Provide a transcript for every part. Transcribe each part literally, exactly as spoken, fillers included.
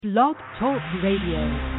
Blog Talk Radio.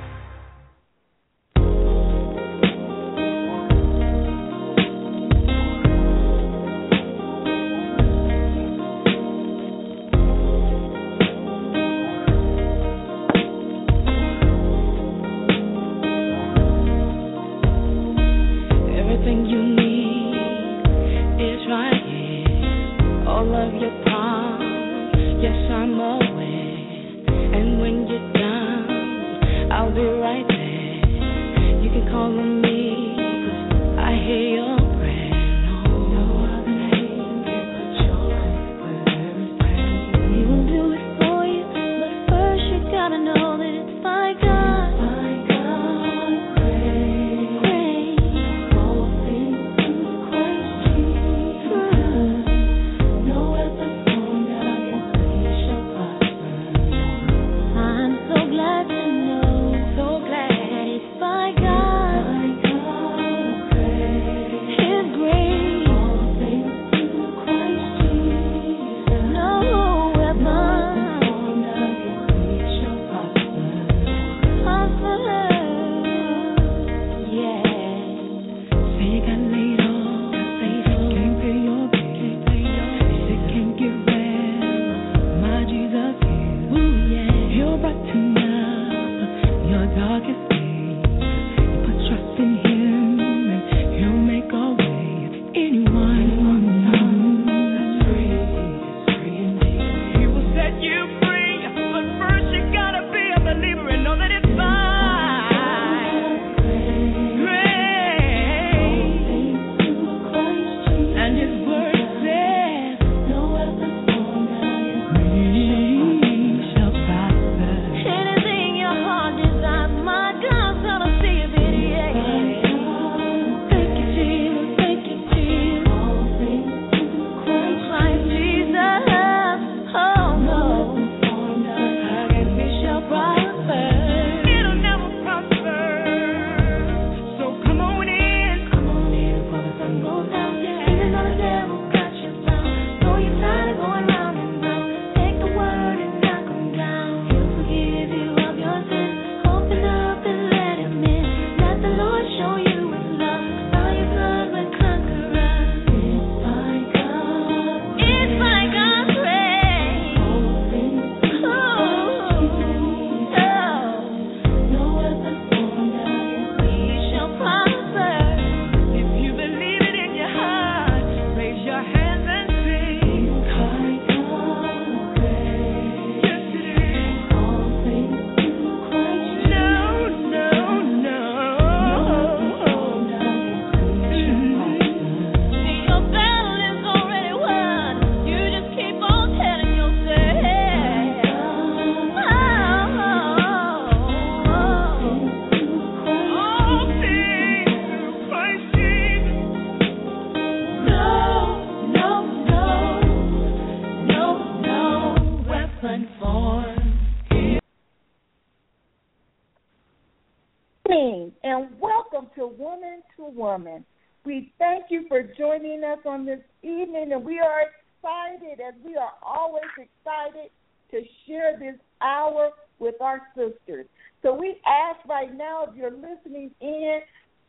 Woman. We thank you for joining us on this evening, and we are excited, as we are always excited, to share this hour with our sisters. So we ask right now, if you're listening in,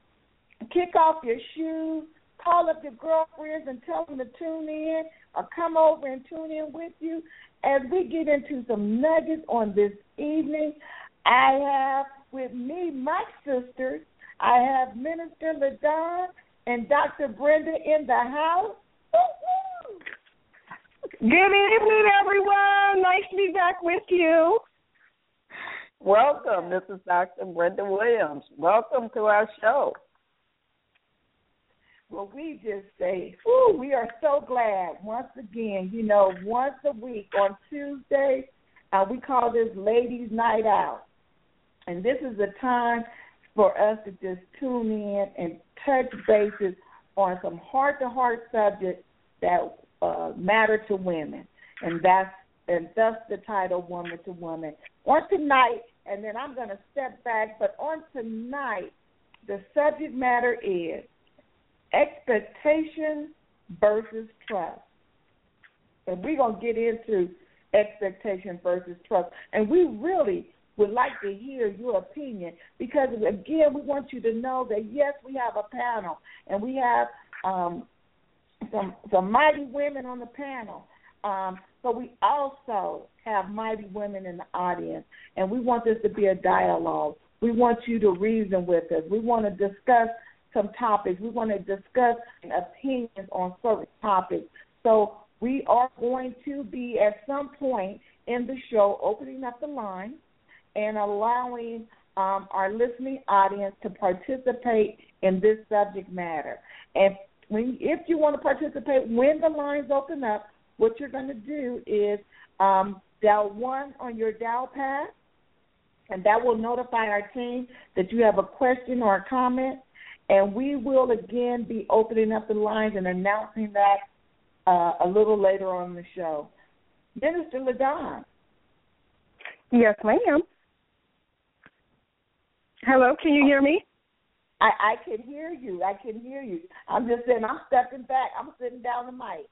kick off your shoes, call up your girlfriends and tell them to tune in, or come over and tune in with you as we get into some nuggets on this evening. I have with me my sisters. I have Minister LaDon and Doctor Brenda in the house. Woo-hoo! Good evening, everyone. Nice to be back with you. Welcome. This is Doctor Brenda Williams. Welcome to our show. Well, we just say, whew, we are so glad once again, you know, once a week on Tuesday, uh, we call this Ladies' Night Out. And this is a time for us to just tune in and touch bases on some heart-to-heart subjects that uh, matter to women, and that's and thus the title Woman to Woman. On tonight, and then I'm going to step back, but on tonight, the subject matter is expectation versus trust. And we're going to get into expectation versus trust. And we really would like to hear your opinion because, again, we want you to know that, yes, we have a panel, and we have um, some, some mighty women on the panel, um, but we also have mighty women in the audience, and we want this to be a dialogue. We want you to reason with us. We want to discuss some topics. We want to discuss opinions on certain topics. So we are going to be, at some point in the show, opening up the line and allowing um, our listening audience to participate in this subject matter. And when, if you want to participate, when the lines open up, what you're going to do is um, dial one on your dial pad, and that will notify our team that you have a question or a comment, and we will, again, be opening up the lines and announcing that uh, a little later on in the show. Minister LaDon. Yes, ma'am. Hello, can you hear me? I, I can hear you. I can hear you. I'm just saying, I'm stepping back. I'm sitting down the mic.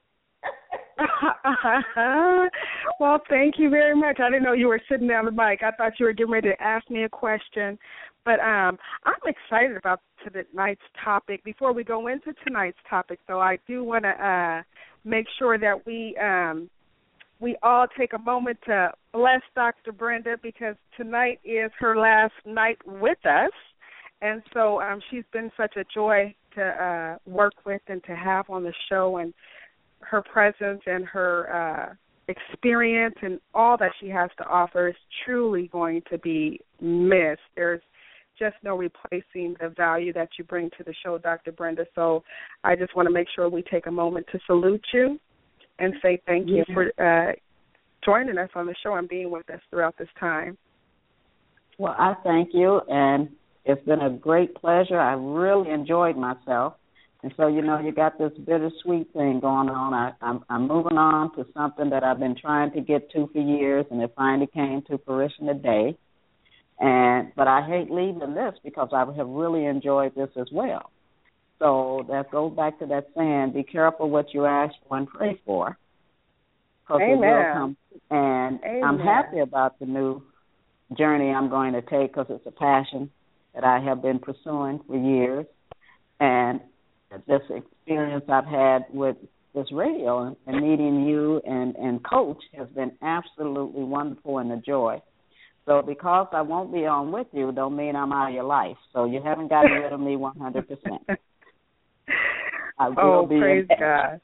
Well, thank you very much. I didn't know you were sitting down the mic. I thought you were getting ready to ask me a question. But um, I'm excited about tonight's topic. Before we go into tonight's topic, though, I do want to uh, make sure that we um, we all take a moment to bless Doctor Brenda, because tonight is her last night with us. And so um, she's been such a joy to uh, work with and to have on the show, and her presence and her uh, experience and all that she has to offer is truly going to be missed. There's just no replacing the value that you bring to the show, Doctor Brenda. So I just want to make sure we take a moment to salute you and say thank you yeah. for uh, joining us on the show and being with us throughout this time. Well, I thank you, and it's been a great pleasure. I really enjoyed myself. And so, you know, you got this bittersweet thing going on. I, I'm, I'm moving on to something that I've been trying to get to for years, and it finally came to fruition today. And but I hate leaving this because I have really enjoyed this as well. So that goes back to that saying, be careful what you ask for and pray for. Because it will come. And Amen. I'm happy about the new journey I'm going to take, because it's a passion that I have been pursuing for years. And this experience I've had with this radio and, and meeting you and, and Coach has been absolutely wonderful and a joy. So because I won't be on with you don't mean I'm out of your life. So you haven't gotten rid of me one hundred percent. I will oh, be praise in, God.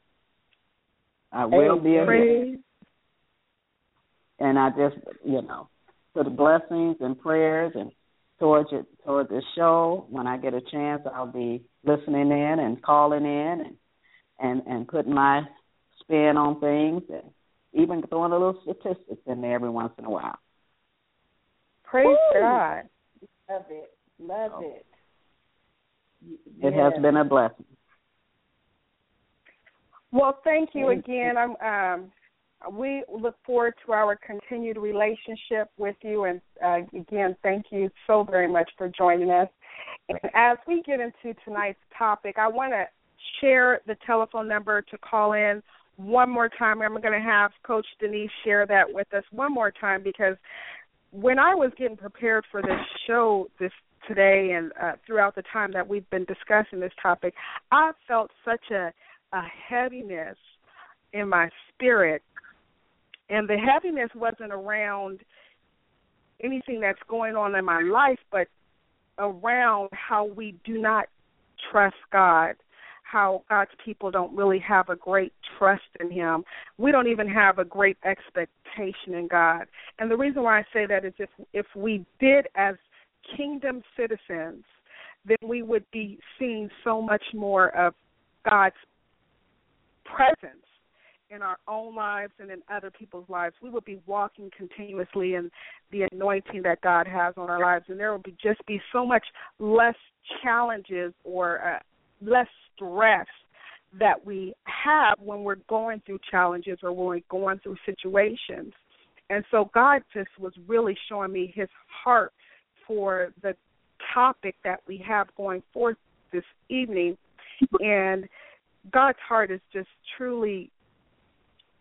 I will hey, be a praise. And I just, you know, put blessings and prayers and towards it, toward the show. When I get a chance, I'll be listening in and calling in and, and, and putting my spin on things, and even throwing a little statistics in there every once in a while. Praise Woo! God. Love it. Love so, it. It yes. has been a blessing. Well, thank you again. I'm, um, we look forward to our continued relationship with you. And, uh, again, thank you so very much for joining us. And as we get into tonight's topic, I want to share the telephone number to call in one more time. I'm going to have Coach Denise share that with us one more time, because when I was getting prepared for this show this today and uh, throughout the time that we've been discussing this topic, I felt such a, a heaviness in my spirit. And the heaviness wasn't around anything that's going on in my life, but around how we do not trust God, how God's people don't really have a great trust in him. We don't even have a great expectation in God. And the reason why I say that is if, if we did as kingdom citizens, then we would be seeing so much more of God's presence in our own lives and in other people's lives. We would be walking continuously in the anointing that God has on our lives, and there would be just be so much less challenges or uh, less stress that we have when we're going through challenges or when we're going through situations. And so God just was really showing me his heart for the topic that we have going forth this evening. And God's heart is just truly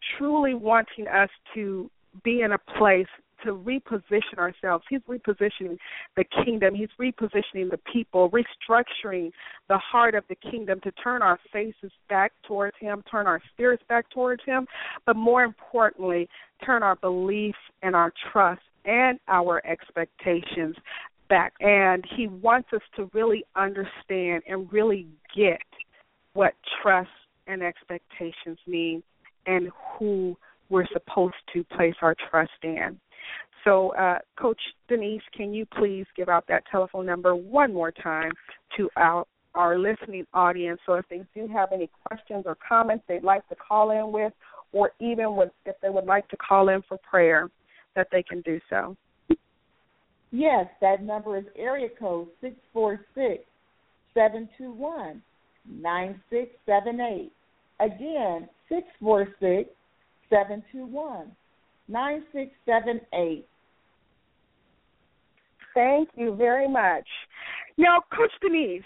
truly wanting us to be in a place to reposition ourselves. He's repositioning the kingdom. He's repositioning the people, restructuring the heart of the kingdom to turn our faces back towards him, turn our spirits back towards him, but more importantly, turn our belief and our trust and our expectations back. And he wants us to really understand and really get what trust and expectations mean and who we're supposed to place our trust in. So, uh, Coach Denise, can you please give out that telephone number one more time to our, our listening audience, so if they do have any questions or comments they'd like to call in with, or even with, if they would like to call in for prayer, that they can do so? Yes, that number is area code six four six, seven two one, nine six seven eight. Again, six four six, seven two one, nine six seven eight. Thank you very much. Now, Coach Denise,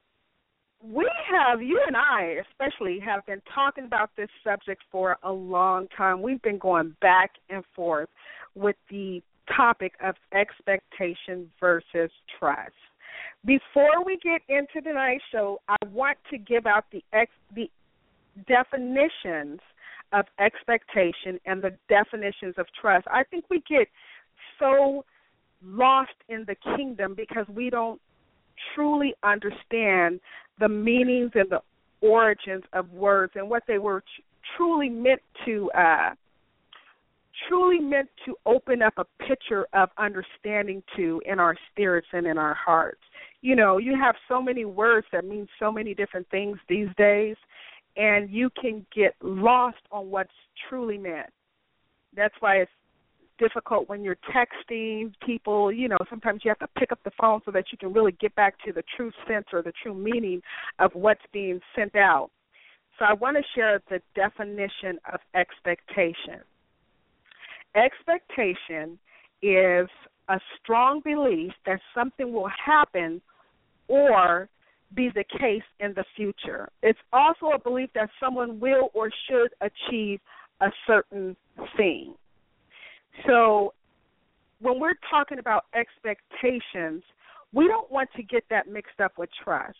we have, you and I especially, have been talking about this subject for a long time. We've been going back and forth with the topic of expectation versus trust. Before we get into tonight's show, I want to give out the ex, the definitions of expectation and the definitions of trust. I think we get so lost in the kingdom because we don't truly understand the meanings and the origins of words and what they were t- truly meant to uh, truly meant to open up a picture of understanding to in our spirits and in our hearts. You know, you have so many words that mean so many different things these days, and you can get lost on what's truly meant. That's why it's difficult when you're texting people. You know, sometimes you have to pick up the phone so that you can really get back to the true sense or the true meaning of what's being sent out. So I want to share the definition of expectation. Expectation is a strong belief that something will happen or be the case in the future. It's also a belief that someone will or should achieve a certain thing. So when we're talking about expectations, we don't want to get that mixed up with trust.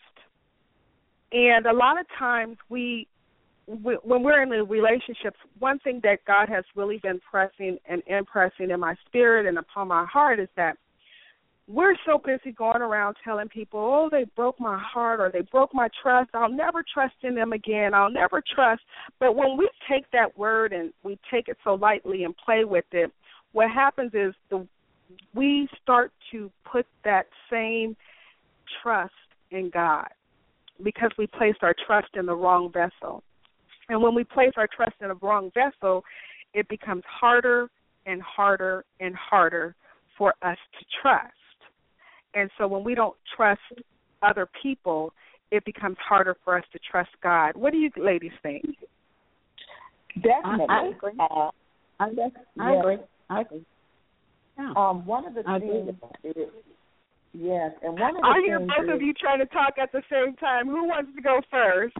And a lot of times we, we when we're in the relationships, one thing that God has really been pressing and impressing in my spirit and upon my heart is that we're so busy going around telling people, oh, they broke my heart or they broke my trust. I'll never trust in them again. I'll never trust. But when we take that word and we take it so lightly and play with it, what happens is the we start to put that same trust in God because we placed our trust in the wrong vessel. And when we place our trust in the wrong vessel, it becomes harder and harder and harder for us to trust. And so when we don't trust other people, it becomes harder for us to trust God. What do you ladies think? Definitely. I, I agree. Uh, I, I yes. agree. I agree. Yeah. Um, one of the I things agree. is, yes, and one of the I things hear both is, of you trying to talk at the same time. Who wants to go first?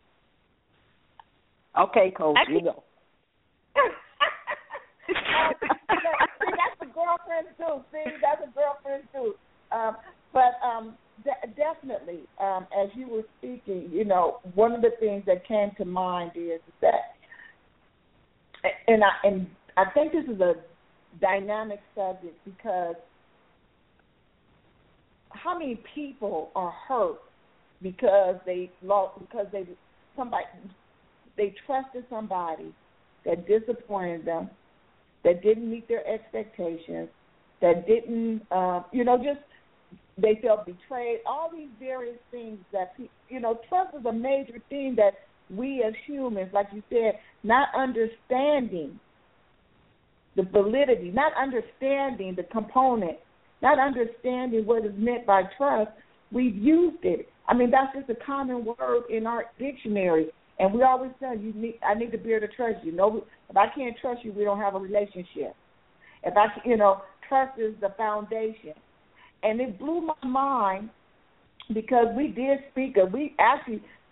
Okay, Coach, you go. See, that's a girlfriend too. See, that's a girlfriend too. Um, but um, de- definitely, um, as you were speaking, you know, one of the things that came to mind is that, and I and I think this is a dynamic subject because how many people are hurt because they lost because they somebody they trusted somebody that disappointed them, that didn't meet their expectations, that didn't uh, you know just they felt betrayed. All these various things that you know trust is a major thing that we as humans, like you said, not understanding the validity, not understanding the component, not understanding what is meant by trust, we've used it. I mean, that's just a common word in our dictionary, and we always tell you, need, I need to be able to trust you. No, if I can't trust you, we don't have a relationship. If I, you know, trust is the foundation. And it blew my mind because we did speak of, we actually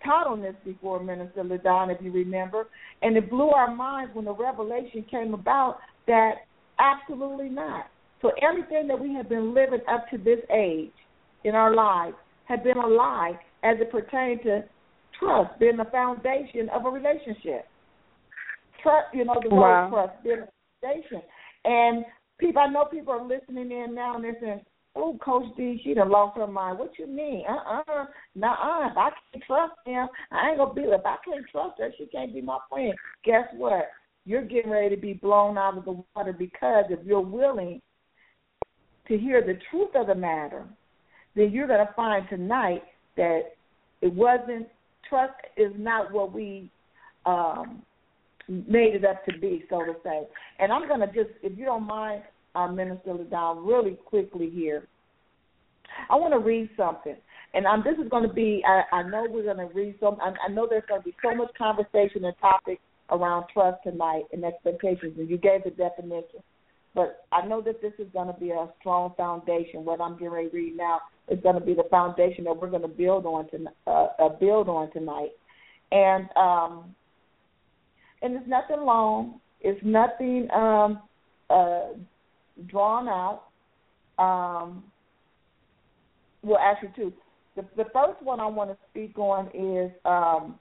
taught on this before, Minister LaDon, if you remember, and it blew our minds when the revelation came about that absolutely not. So everything that we have been living up to this age in our lives had been a lie as it pertained to trust, being the foundation of a relationship. Trust, you know, the wow. word trust being the foundation. And people, I know people are listening in now and they're saying, oh, Coach D, she done lost her mind. What you mean? Uh-uh. Nuh-uh. If I can't trust him, I ain't going to be, if I can't trust her, she can't be my friend. Guess what? You're getting ready to be blown out of the water, because if you're willing to hear the truth of the matter, then you're going to find tonight that it wasn't, trust is not what we um, made it up to be, so to say. And I'm going to just, if you don't mind, uh, Minister LaDon, really quickly here, I want to read something. And um, this is going to be, I, I know we're going to read some, I, I know there's going to be so much conversation and topic around trust tonight and expectations, and you gave the definition. But I know that this is going to be a strong foundation. What I'm getting ready to read now is going to be the foundation that we're going to build on to, uh, uh, build on tonight. And um, and it's nothing long. It's nothing um, uh, drawn out. Um, well, actually, two. The, the first one I want to speak on is um,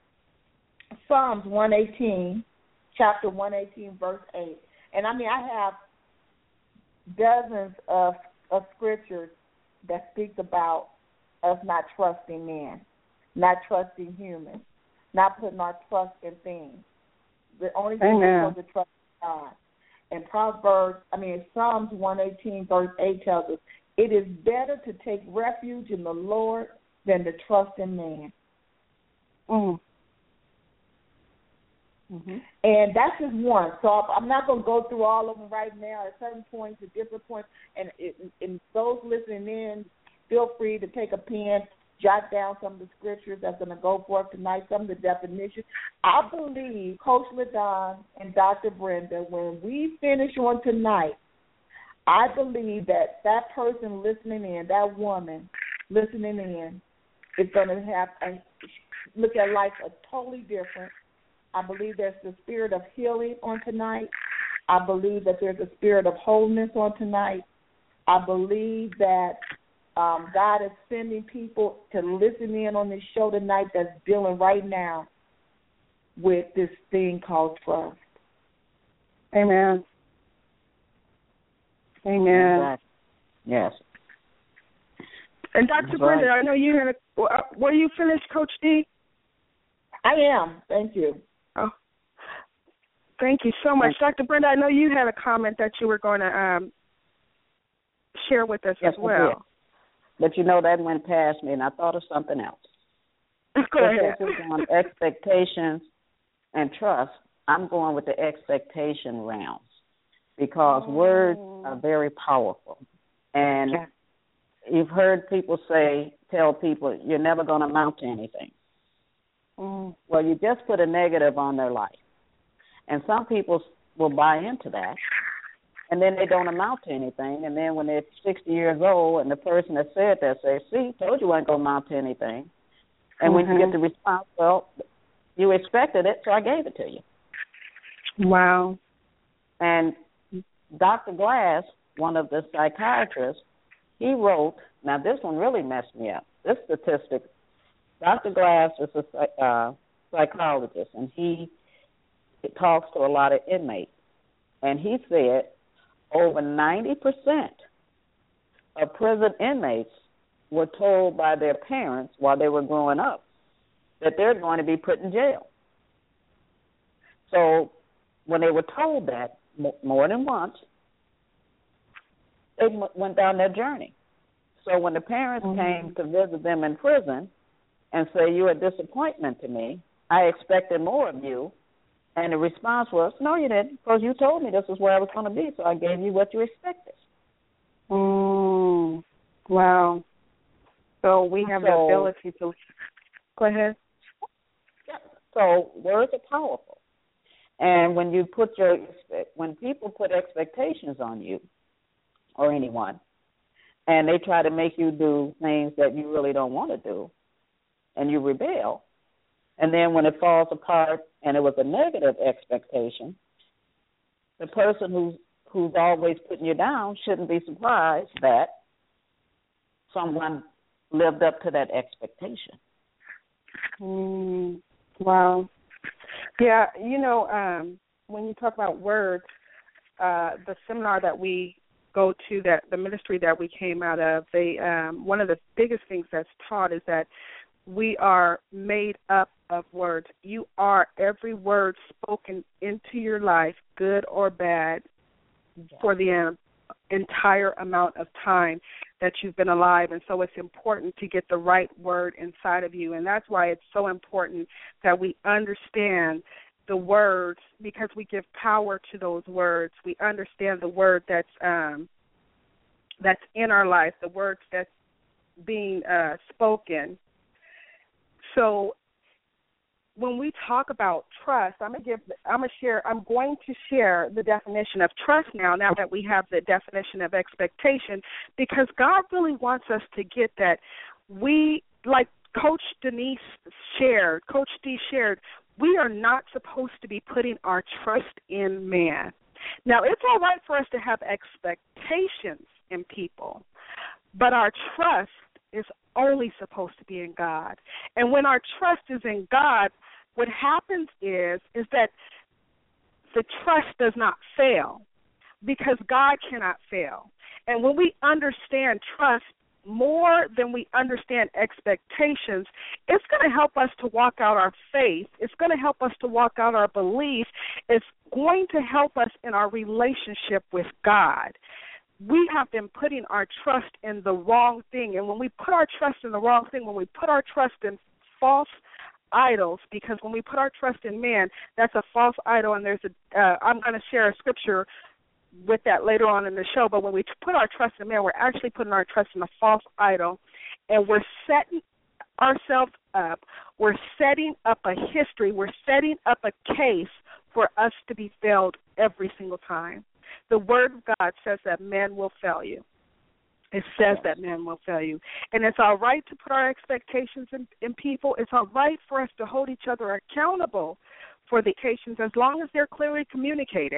Psalms one eighteen, chapter one eighteen, verse eight. And, I mean, I have dozens of, of scriptures that speak about us not trusting men, not trusting humans, not putting our trust in things. The only thing we're supposed to trust is God. And Proverbs, I mean, Psalms one eighteen, verse eight tells us, it is better to take refuge in the Lord than to trust in man. Mm. Mm-hmm. And that's just one. So I'm not going to go through all of them right now. At certain points, at different points, and, it, and those listening in, feel free to take a pen, jot down some of the scriptures that's going to go forth tonight, some of the definitions. I believe, Coach LaDon and Doctor Brenda, when we finish on tonight, I believe that that person listening in, that woman listening in, is going to have a, look at life a totally different. I believe there's the spirit of healing on tonight. I believe that there's a spirit of wholeness on tonight. I believe that um, God is sending people to listen in on this show tonight that's dealing right now with this thing called trust. Amen. Amen. Yes. And Doctor That's Brenda, right. I know you had a, were you finished, Coach D? I am. Thank you. Oh, thank you so much. Doctor Brenda, I know you had a comment that you were going to um, share with us yes, as well. But, you know, that went past me, and I thought of something else. Go ahead. This is on expectations and trust. I'm going with the expectation rounds because oh. words are very powerful. And yeah. you've heard people say, tell people, you're never going to amount to anything. Mm. Well, you just put a negative on their life. And some people will buy into that, and then they don't amount to anything. And then when they're sixty years old and the person that said that says, see, told you I wasn't going to amount to anything. And mm-hmm. when you get the response, well, you expected it, so I gave it to you. Wow. And Doctor Glass, one of the psychiatrists, he wrote, now this one really messed me up, this statistic. Doctor Glass is a uh, psychologist, and he talks to a lot of inmates. And he said over ninety percent of prison inmates were told by their parents while they were growing up that they're going to be put in jail. So when they were told that more than once, they went down their journey. So when the parents mm-hmm. came to visit them in prison and say, you're a disappointment to me, I expected more of you, and the response was, no, you didn't, because you told me this is where I was going to be, so I gave you what you expected. Mm, wow. So we have so, the ability to... Go ahead. Yeah, so words are powerful. And when you put your... When people put expectations on you or anyone, and they try to make you do things that you really don't want to do, and you rebel, And then when it falls apart and it was a negative expectation, the person who's, who's always putting you down shouldn't be surprised that someone lived up to that expectation. Mm, wow. Yeah, you know, um, when you talk about words, uh, the seminar that we go to, that the ministry that we came out of, they um, one of the biggest things that's taught is that we are made up of words. You are every word spoken into your life, good or bad, yeah. for the um, entire amount of time that you've been alive. And so it's important to get the right word inside of you. And that's why it's so important that we understand the words, because we give power to those words. We understand the word that's um, that's in our life, the words that's being uh, spoken. So when we talk about trust, I'm gonna give, I'm gonna share, I'm going to share the definition of trust now. Now that we have the definition of expectation, because God really wants us to get that. We, like Coach Denise shared, Coach D shared, we are not supposed to be putting our trust in man. Now, it's all right for us to have expectations in people, but our trust is only supposed to be in God. And when our trust is in God, what happens is is that the trust does not fail, because God cannot fail. And when we understand trust more than we understand expectations, it's going to help us to walk out our faith. It's going to help us to walk out our belief. It's going to help us in our relationship with God. We have been putting our trust in the wrong thing. And when we put our trust in the wrong thing, when we put our trust in false idols, because when we put our trust in man, that's a false idol. And there's a, uh, I'm going to share a scripture with that later on in the show, but when we put our trust in man, we're actually putting our trust in a false idol, and we're setting ourselves up, we're setting up a history, we're setting up a case for us to be failed every single time. The Word of God says that man will fail you. It says that man will fail you. And it's all right to put our expectations in, in people. It's all right for us to hold each other accountable for the occasions as long as they're clearly communicated.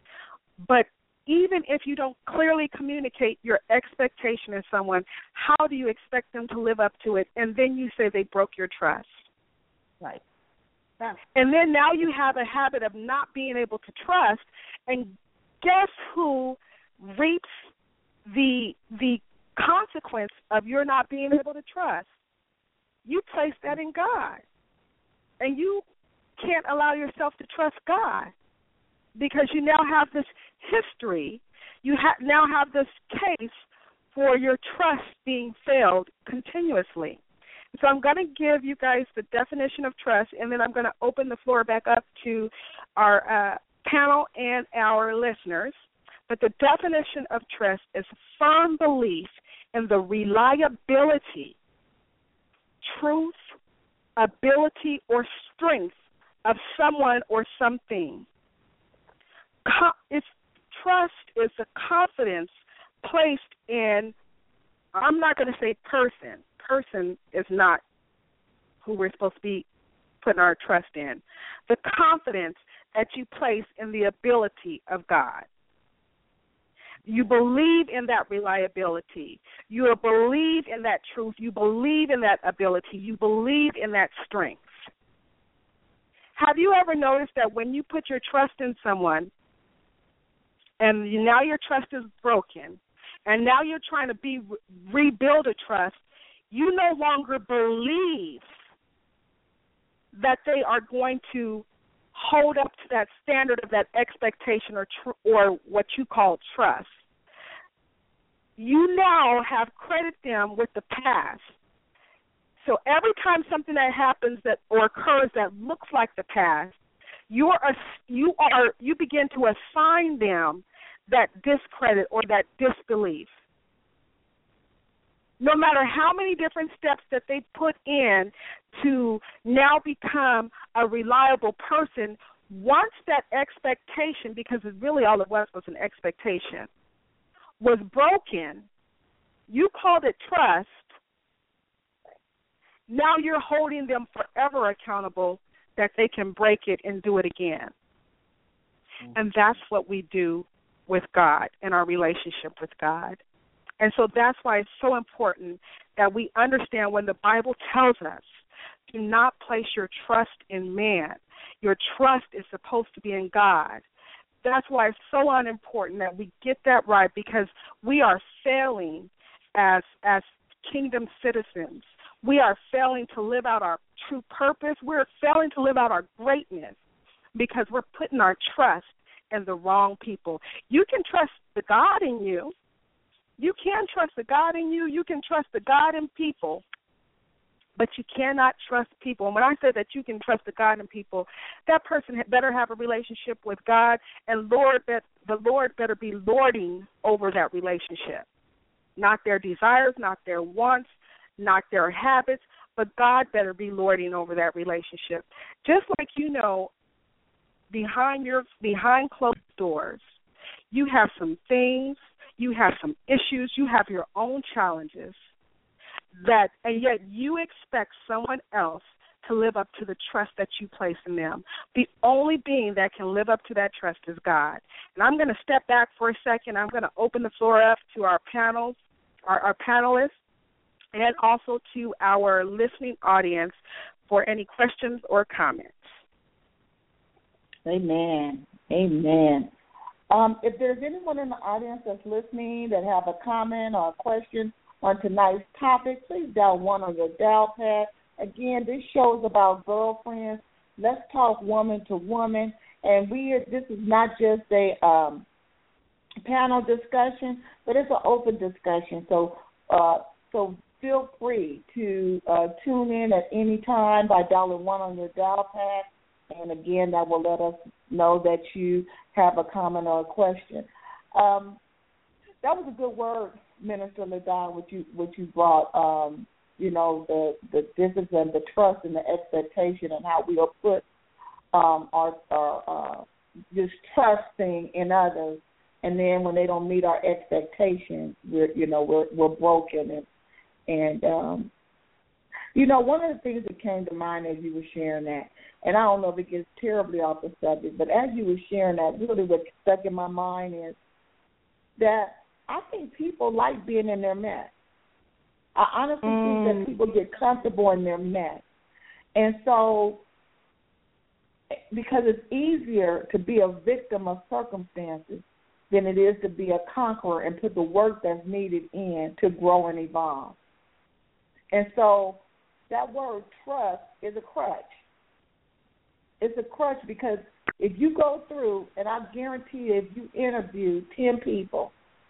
But even if you don't clearly communicate your expectation in someone, how do you expect them to live up to it? And then you say they broke your trust. Right. Yeah. And then now you have a habit of not being able to trust, and guess who reaps the the consequence of your not being able to trust? You place that in God. And you can't allow yourself to trust God, because you now have this history, you ha- now have this case for your trust being failed continuously. So I'm going to give you guys the definition of trust, and then I'm going to open the floor back up to our uh, panel and our listeners. But the definition of trust is firm belief in the reliability, truth, ability, or strength of someone or something. It's trust is the confidence placed in, I'm not going to say person. Person is not who we're supposed to be putting our trust in. The confidence that you place in the ability of God. You believe in that reliability. You believe in that truth. You believe in that ability. You believe in that strength. Have you ever noticed that when you put your trust in someone, and you, now your trust is broken, and now you're trying to be rebuild a trust, you no longer believe that they are going to hold up to that standard of that expectation or tr- or what you call trust. You now have credited them with the past. So every time something that happens that or occurs that looks like the past, you are you are you begin to assign them that discredit or that disbelief. No matter how many different steps that they put in to now become a reliable person, once that expectation, because it really all it was was an expectation, was broken, you called it trust, now you're holding them forever accountable that they can break it and do it again. Mm-hmm. And that's what we do with God in our relationship with God. And so that's why it's so important that we understand when the Bible tells us, do not place your trust in man. Your trust is supposed to be in God. That's why it's so unimportant that we get that right, because we are failing as as kingdom citizens. We are failing to live out our true purpose. We're failing to live out our greatness because we're putting our trust in the wrong people. You can trust the God in you. You can trust the God in you. You can trust the God in people, but you cannot trust people. And when I say that you can trust the God in people, that person better have a relationship with God, and Lord, that the Lord better be lording over that relationship, not their desires, not their wants, not their habits, but God better be lording over that relationship. Just like, you know, behind your behind closed doors, you have some things, you have some issues, you have your own challenges, that, and yet you expect someone else to live up to the trust that you place in them. The only being that can live up to that trust is God. And I'm going to step back for a second. I'm going to open the floor up to our panels, our, our panelists, and also to our listening audience for any questions or comments. Amen. Amen. Um, if there's anyone in the audience that's listening that have a comment or a question on tonight's topic, please dial one on your dial pad. Again, this show is about girlfriends. Let's talk woman to woman. And we are, this is not just a um, panel discussion, but it's an open discussion. So, uh, so feel free to uh, tune in at any time by dialing one on your dial pad. And again, that will let us know that you have a comment or a question. Um, that was a good word, Minister LaDon, what you what you brought. Um, you know, the the discipline, the trust, and the expectation, and how we will put um, our, our uh, just trusting in others, and then when they don't meet our expectations, we're you know we're we're broken. And and um, you know, one of the things that came to mind as you were sharing that. And I don't know if it gets terribly off the subject, but as you were sharing that, really what stuck in my mind is that I think people like being in their mess. I honestly mm. think that people get comfortable in their mess. And so, because it's easier to be a victim of circumstances than it is to be a conqueror and put the work that's needed in to grow and evolve. And so, that word trust is a crutch. It's a crutch because if you go through, and I guarantee you, if you interview ten people,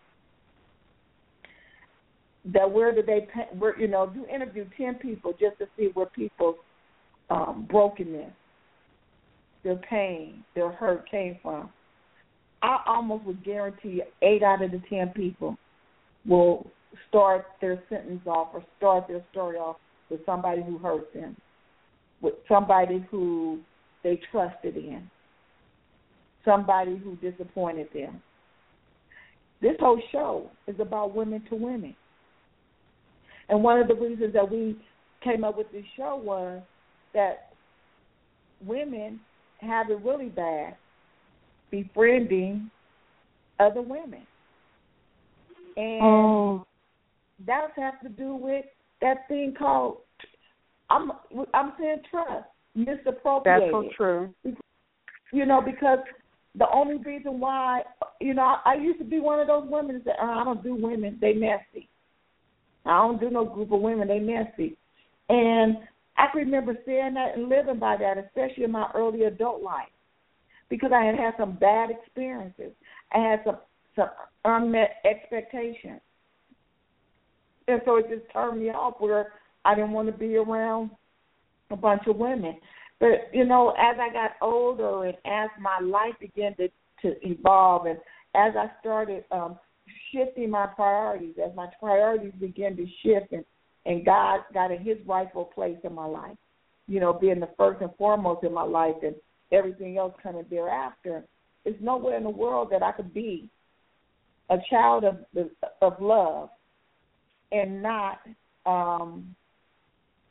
that where did they, where, you know, you interview ten people just to see where people's um, brokenness, their pain, their hurt came from. I almost would guarantee you eight out of the ten people will start their sentence off or start their story off with somebody who hurt them, with somebody who they trusted in, somebody who disappointed them. This whole show is about women to women. And one of the reasons that we came up with this show was that women have it really bad befriending other women. And oh. that has to do with that thing called, I'm I'm saying trust. Misappropriated. That's so true. You know, because the only reason why, you know, I, I used to be one of those women that said, oh, I don't do women, they messy. I don't do no group of women, they messy. And I can remember saying that and living by that, especially in my early adult life, because I had had some bad experiences. I had some, some unmet expectations. And so it just turned me off where I didn't want to be around a bunch of women. But, you know, as I got older and as my life began to, to evolve and as I started um, shifting my priorities, as my priorities began to shift and, and God got in his rightful place in my life, you know, being the first and foremost in my life and everything else coming thereafter, there's nowhere in the world that I could be a child of of love and not um,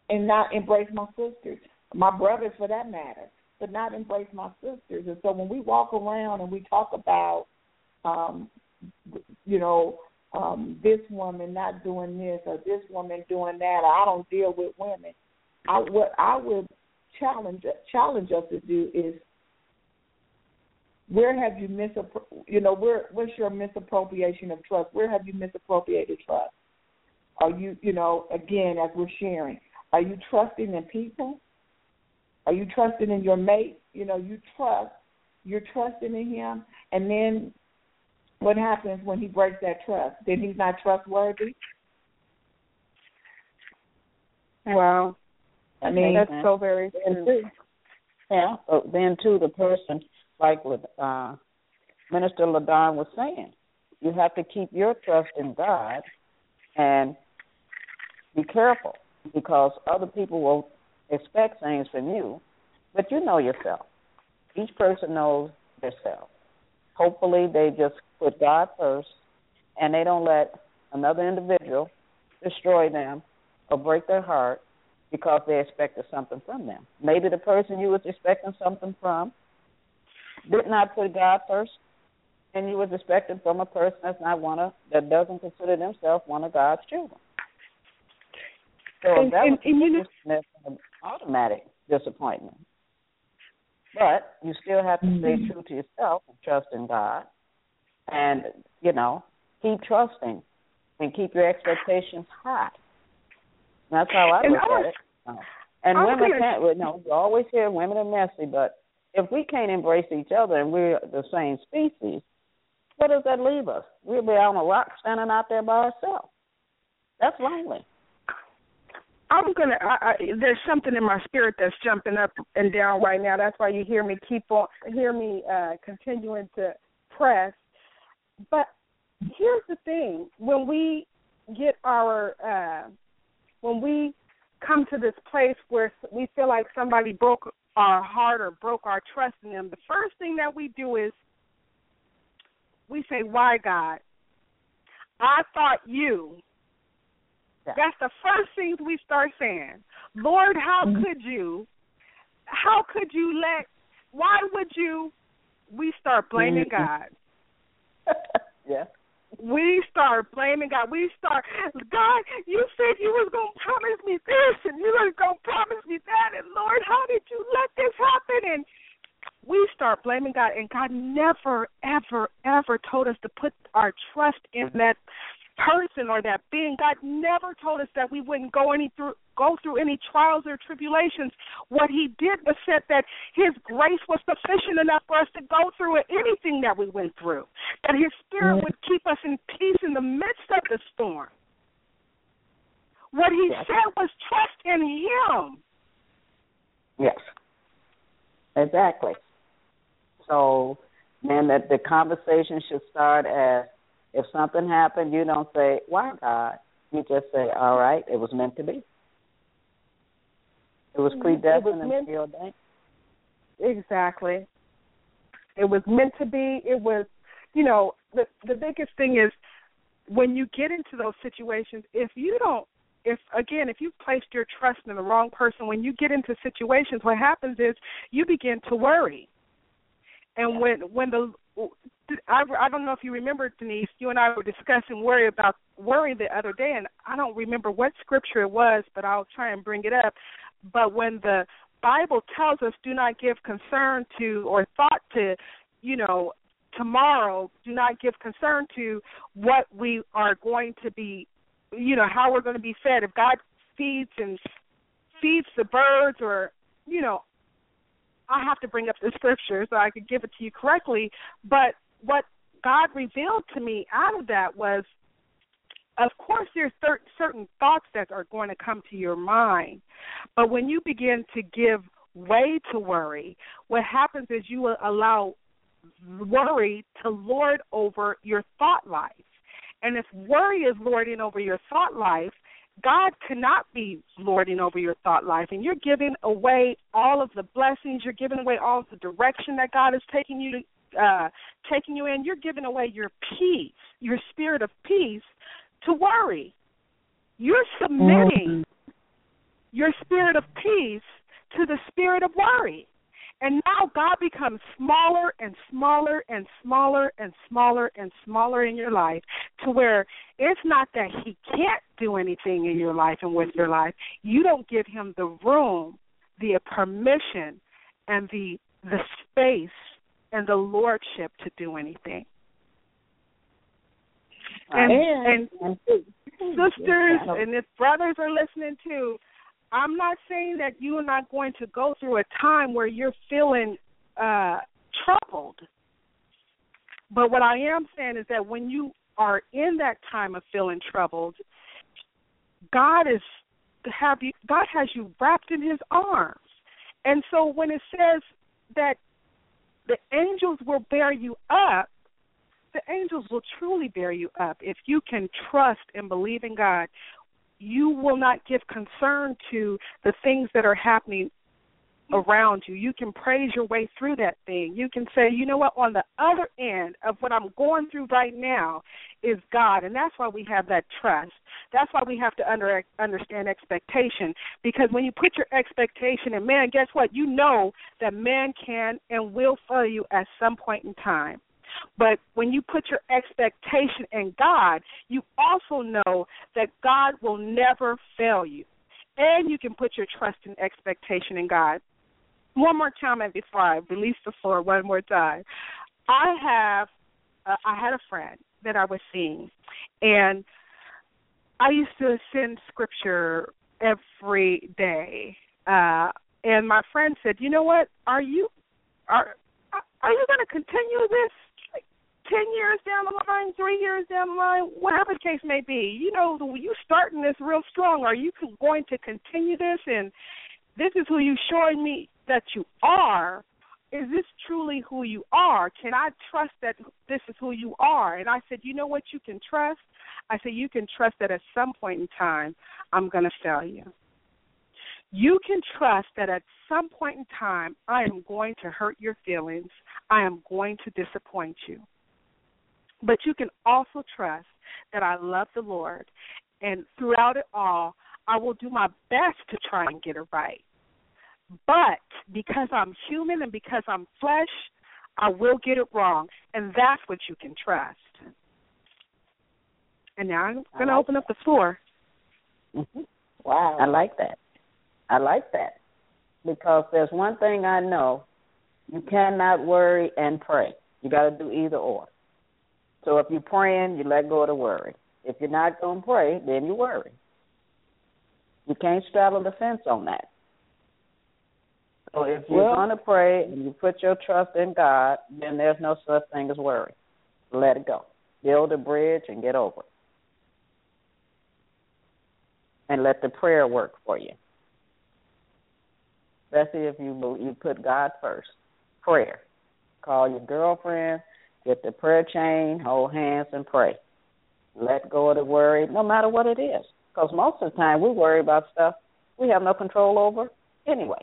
and not embrace my sisters, my brothers for that matter, but not embrace my sisters. And so when we walk around and we talk about, um, you know, um, this woman not doing this or this woman doing that, or I don't deal with women, I, what I would challenge challenge us to do is, where have you misappro- you know, where what's your misappropriation of trust? Where have you misappropriated trust? Are you, you know, again, as we're sharing, are you trusting in people? Are you trusting in your mate? You know, you trust, you're trusting in him, and then what happens when he breaks that trust? Then he's not trustworthy? Wow. I mean, that's so very true. Yeah, but then, too, the person, like what uh, Minister LaDon was saying, you have to keep your trust in God and be careful, because other people will expect things from you, but you know yourself. Each person knows themselves. Hopefully they just put God first, and they don't let another individual destroy them or break their heart because they expected something from them. Maybe the person you was expecting something from did not put God first, and you was expecting from a person that's not one of, that doesn't consider themselves one of God's children. So and, that and, was and, you know, that's an automatic disappointment. But you still have to stay Mm-hmm. true to yourself and trust in God, and, you know, keep trusting and keep your expectations high. That's how I And look I was- at it. No. And I'm women gonna- can't, you know, you always hear women are messy, but if we can't embrace each other and we're the same species, where does that leave us? We'll be on a rock standing out there by ourselves. That's lonely. I'm gonna. I, I, there's something in my spirit that's jumping up and down right now. That's why you hear me keep on, hear me uh, continuing to press. But here's the thing: when we get our, uh, when we come to this place where we feel like somebody broke our heart or broke our trust in them, the first thing that we do is we say, "Why, God? I thought you." Yeah. That's the first things we start saying. Lord, how Mm-hmm. could you? How could you let? Why would you? We start blaming Mm-hmm. God. Yeah. We start blaming God. We start, God, you said you was going to promise me this and you was going to promise me that. And, Lord, how did you let this happen? And we start blaming God. And God never, ever, ever told us to put our trust in that person or that being. God never told us that we wouldn't go any through go through any trials or tribulations. What he did was said that his grace was sufficient enough for us to go through anything that we went through, that his spirit would keep us in peace in the midst of the storm. What he Yes. said was trust in him. Yes. Exactly. So, man, that the conversation should start as, if something happened, you don't say, why, God? You just say, all right, it was meant to be. It was predestined and preordained. Exactly. It was meant to be. It was, you know, the the biggest thing is when you get into those situations, if you don't, if, again, if you've placed your trust in the wrong person, when you get into situations, what happens is you begin to worry. And when when the I, I don't know if you remember, Denise, you and I were discussing worry about worry the other day, and I don't remember what scripture it was, but I'll try and bring it up. But when the Bible tells us do not give concern to or thought to, you know, tomorrow, do not give concern to what we are going to be, you know, how we're going to be fed. If God feeds and feeds the birds or, you know, I have to bring up the scripture so I could give it to you correctly. But what God revealed to me out of that was, of course, there's certain thoughts that are going to come to your mind. But when you begin to give way to worry, what happens is you will allow worry to lord over your thought life. And if worry is lording over your thought life, God cannot be lording over your thought life, and you're giving away all of the blessings. You're giving away all of the direction that God is taking you to, uh, taking you in. You're giving away your peace, your spirit of peace, to worry. You're submitting. your spirit of peace to the spirit of worry. And now God becomes smaller and smaller and smaller and smaller and smaller in your life, to where it's not that he can't do anything in your life and with your life. You don't give him the room, the permission, and the the space and the lordship to do anything. And, and, and sisters and if brothers are listening too, I'm not saying that you are not going to go through a time where you're feeling uh, troubled. But what I am saying is that when you are in that time of feeling troubled, God is have you. God has you wrapped in His arms, and so when it says that the angels will bear you up, the angels will truly bear you up if you can trust and believe in God. You will not give concern to the things that are happening around you. You can praise your way through that thing. You can say, you know what, on the other end of what I'm going through right now is God, and that's why we have that trust. That's why we have to under, understand expectation, because when you put your expectation in man, guess what? You know that man can and will fail you at some point in time. But when you put your expectation in God, you also know that God will never fail you. And you can put your trust and expectation in God. One more comment before I release the floor one more time. I have, uh, I had a friend that I was seeing, and I used to send scripture every day. Uh, and my friend said, you know what, are you, are, are you going to continue this? Ten years down the line, three years down the line, whatever the case may be, you know, you starting this real strong. Are you going to continue this? And this is who you showing me that you are. Is this truly who you are? Can I trust that this is who you are? And I said, you know what you can trust? I said, you can trust that at some point in time, I'm going to fail you. You can trust that at some point in time, I am going to hurt your feelings. I am going to disappoint you. But you can also trust that I love the Lord, and throughout it all, I will do my best to try and get it right. But because I'm human and because I'm flesh, I will get it wrong, and that's what you can trust. And now I'm going to open up the floor. Mm-hmm. Wow. I like that. I like that. Because there's one thing I know, you cannot worry and pray. You got to do either or. So if you're praying, you let go of the worry. If you're not going to pray, then you worry. You can't straddle the fence on that. So if you're well, going to pray and you put your trust in God, then there's no such thing as worry. Let it go. Build a bridge and get over it. And let the prayer work for you. Especially if you, you put God first. Prayer. Call your girlfriend. Get the prayer chain, hold hands, and pray. Let go of the worry, no matter what it is. Because most of the time we worry about stuff we have no control over anyway.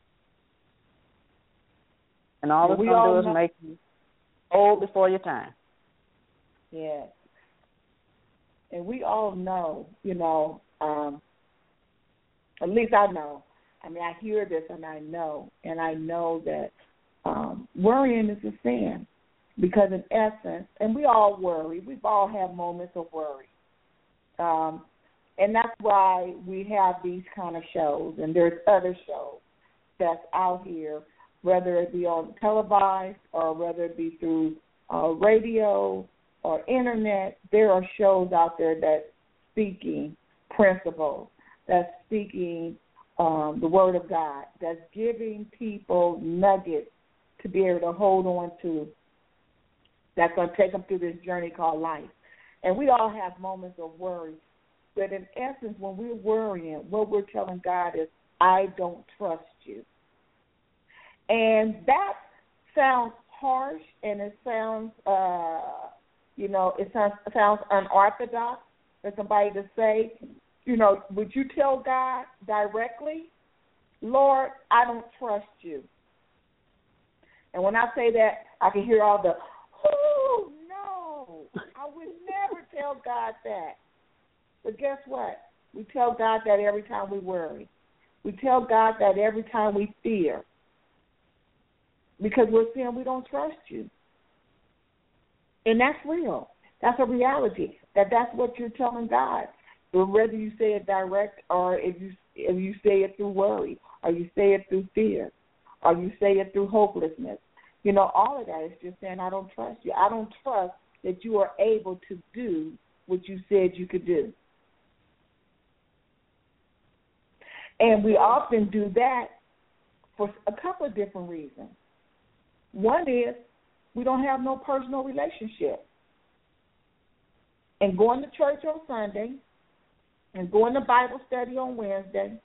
And all it's going to do is know. make you old before your time. Yeah. And we all know, you know, um, at least I know. I mean, I hear this and I know. And I know that um, worrying is a sin. Because in essence, and we all worry, we've all had moments of worry. Um, and that's why we have these kind of shows, and there's other shows that's out here, whether it be on televised or whether it be through uh, radio or internet. There are shows out there that's speaking principles, that's speaking um, the Word of God, that's giving people nuggets to be able to hold on to, that's going to take them through this journey called life. And we all have moments of worry. But in essence, when we're worrying, what we're telling God is, I don't trust you. And that sounds harsh, and it sounds, uh, you know, it sounds, it sounds unorthodox for somebody to say, you know, would you tell God directly, Lord, I don't trust you? And when I say that, I can hear all the, oh, no, I would never tell God that. But guess what? We tell God that every time we worry. We tell God that every time we fear. Because we're saying we don't trust you. And that's real. That's a reality. That that's what you're telling God. But whether you say it direct or if you if you say it through worry, or you say it through fear, or you say it through hopelessness, you know, all of that is just saying I don't trust you. I don't trust that you are able to do what you said you could do. And we often do that for a couple of different reasons. One is we don't have no personal relationship. And going to church on Sunday and going to Bible study on Wednesday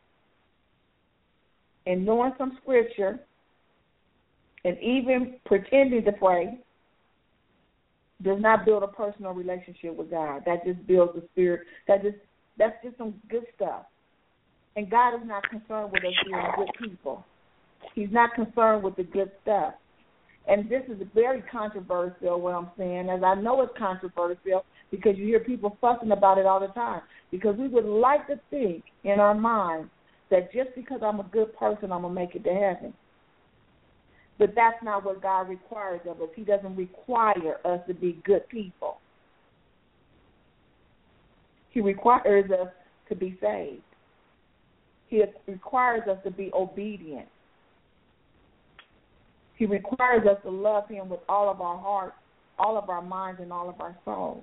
and knowing some scripture and even pretending to pray does not build a personal relationship with God. That just builds a spirit. That just that's just some good stuff. And God is not concerned with us being good people. He's not concerned with the good stuff. And this is very controversial, what I'm saying, as I know it's controversial because you hear people fussing about it all the time. Because we would like to think in our minds that just because I'm a good person, I'm going to make it to heaven. But that's not what God requires of us. He doesn't require us to be good people. He requires us to be saved. He requires us to be obedient. He requires us to love him with all of our hearts, all of our minds, and all of our souls.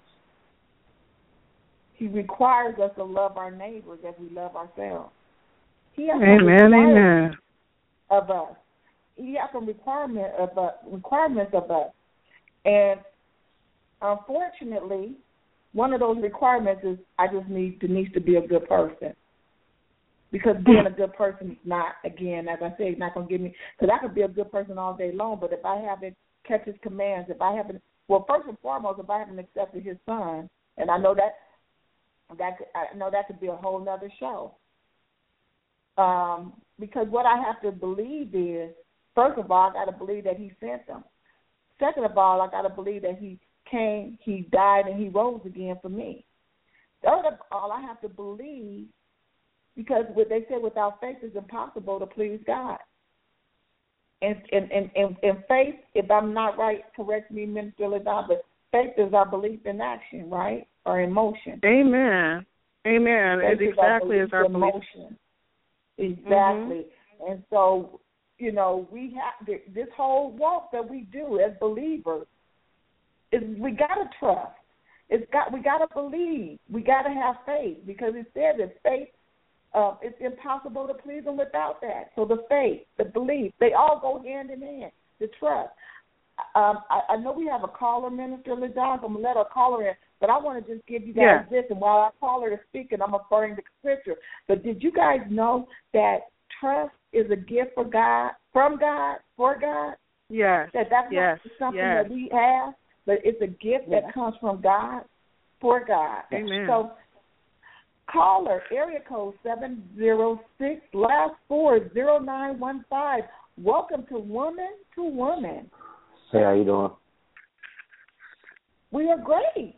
He requires us to love our neighbors as we love ourselves. He has amen, amen. Of us. He has some requirement of us, requirements of us. And unfortunately, one of those requirements is I just need Denise to be a good person. Because being a good person is not, again, as I say, it's not going to give me, because I could be a good person all day long, but if I haven't kept his commands, if I haven't, well, first and foremost, if I haven't accepted his son, and I know that, that I know that could be a whole other show. Um, because what I have to believe is, first of all, I got to believe that he sent them. Second of all, I got to believe that he came, he died, and he rose again for me. Third of all, I have to believe, because what they say, without faith it's impossible to please God. And and, and, and, and faith, if I'm not right, correct me, Minister LaDon, but faith is our belief in action, right? Or in motion. Amen. Amen. It exactly is our belief. Motion. Exactly. Mm-hmm. And so, you know, we have this whole walk that we do as believers is we got to trust. It's got we got to believe. We got to have faith, because it says that faith, Uh, it's impossible to please him without that. So the faith, the belief, they all go hand in hand, the trust. Um, I, I know we have a caller, Minister LaDon, so I'm going to let her caller in, but I want to just give you guys yeah. this, and while I call her to speak, and I'm referring to Scripture, but did you guys know that trust is a gift for God, from God, for God? Yes. That that's yes. not something yes. that we have, but it's a gift yeah. that comes from God, for God. Amen. So, caller, area code seven zero six, last four, zero nine one five. Welcome to Woman to Woman. Hey, how you doing? We are great.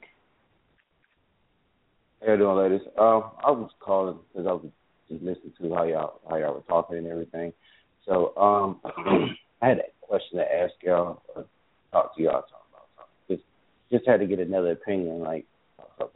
How you doing, ladies? Um, I was calling because I was just listening to how y'all how y'all were talking and everything. So um, I had a question to ask y'all, or talk to y'all talk about something. Just just had to get another opinion, like something.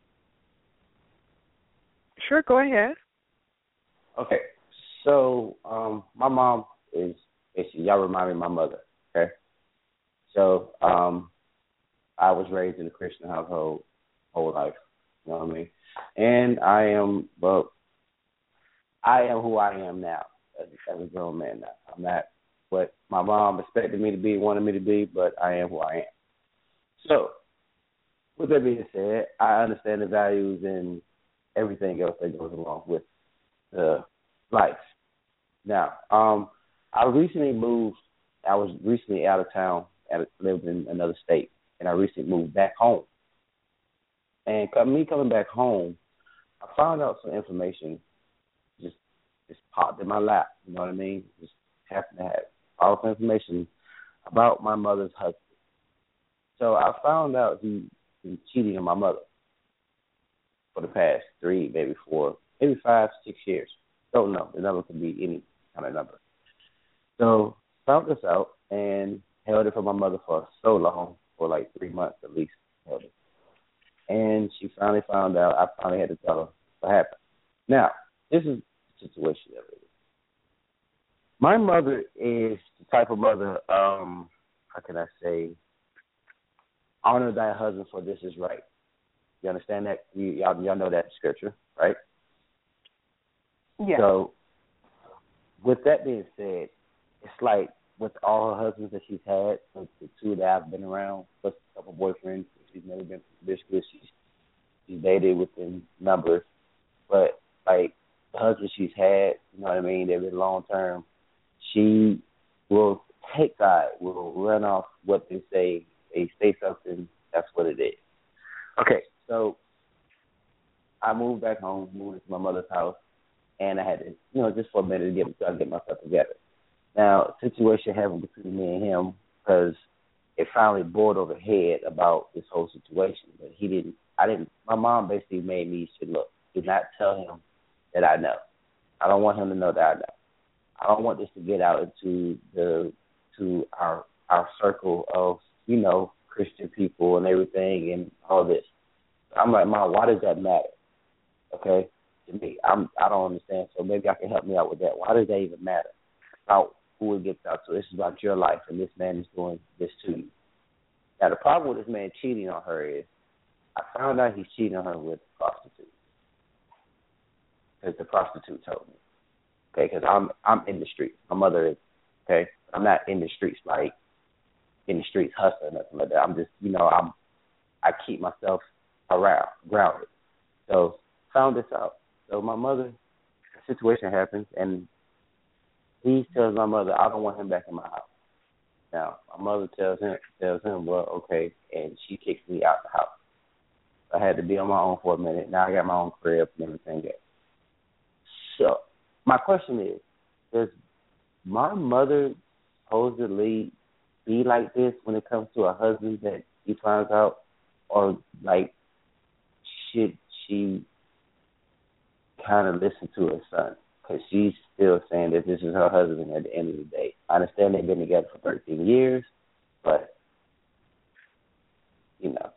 Sure, go ahead. Okay, so um, my mom is, basically, y'all remind me of my mother, okay? So um, I was raised in a Christian household whole life, you know what I mean? And I am, well, I am who I am now as, as a grown man now. I'm not what my mom expected me to be, wanted me to be, but I am who I am. So with that being said, I understand the values and everything else that goes along with the life. Now, um, I recently moved. I was recently out of town and lived in another state, and I recently moved back home. And me coming back home, I found out some information just just popped in my lap. You know what I mean? Just happened to have all the information about my mother's husband. So I found out he been cheating on my mother for the past three, maybe four, maybe five, six years. Don't know. The number could be any kind of number. So found this out and held it for my mother for so long, for like three months at least, held it. And she finally found out. I finally had to tell her what happened. Now, this is the situation of it. My mother is the type of mother, um, how can I say, honor thy husband for this is right. You understand that? You, y'all, y'all know that scripture, right? Yeah. So, with that being said, it's like with all her husbands that she's had, like the two that I've been around, plus a couple boyfriends, she's never been promiscuous. She's, she's dated within numbers. But, like, the husbands she's had, you know what I mean, they've been long term. She will take God, will run off what they say. They say something, that's what it is. Okay, so I moved back home, moved into my mother's house, and I had to, you know, just for a minute to get, try to get myself together. Now, a situation happened between me and him because it finally boiled over head about this whole situation. But he didn't, I didn't, my mom basically made me say, look, do not tell him that I know. I don't want him to know that I know. I don't want this to get out into the, to our, our circle of, you know, Christian people and everything and all this. I'm like, Mom, why does that matter? Okay, to me, I'm, I don't understand. So maybe I can help me out with that. Why does that even matter? About who it gets out to. This is about your life, and this man is doing this to you. Now, the problem with this man cheating on her is, I found out he's cheating on her with a prostitute. Because the prostitute told me. Okay, because I'm I'm in the streets. My mother is. Okay, I'm not in the streets like in the streets hustling or nothing like that. I'm just, you know, I'm I keep myself around, grounded. So found this out. So my mother, the situation happens, and he tells my mother, I don't want him back in my house. Now, my mother tells him, tells him, well, okay, and she kicks me out the house. I had to be on my own for a minute. Now I got my own crib and everything else. So my question is, does my mother supposedly be like this when it comes to a husband that he finds out? Or, like, should she kind of listen to her son? Because she's still saying that this is her husband at the end of the day. I understand they've been together for thirteen years, but, you know.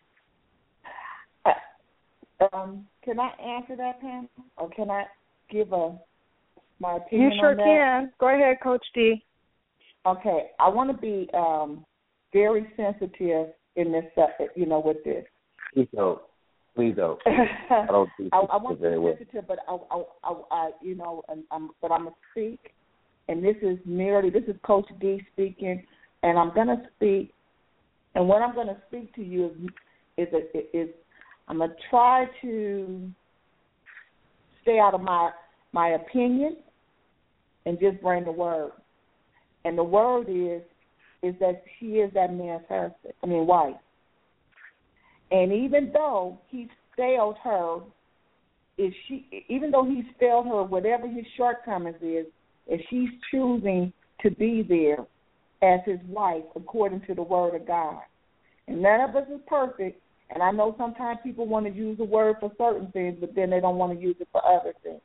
Um, can I answer that, Pam? Or can I give a my opinion You sure on that? can. Go ahead, Coach D. Okay, I want to be um, very sensitive in this, uh, you know, with this. Please don't. Please don't. I don't think I, I want to very be well. sensitive, but I, I, I, I you know, and I'm, but I'm gonna speak, and this is merely this is Coach D speaking, and I'm gonna speak, and what I'm gonna speak to you is is a, is I'm gonna try to stay out of my my opinion and just bring the word, and the word is is that she is that man's husband. I mean, wife. And even though he failed her, if she, even though he's failed her, whatever his shortcomings is, if she's choosing to be there as his wife according to the word of God, and none of us is perfect. And I know sometimes people want to use the word for certain things, but then they don't want to use it for other things.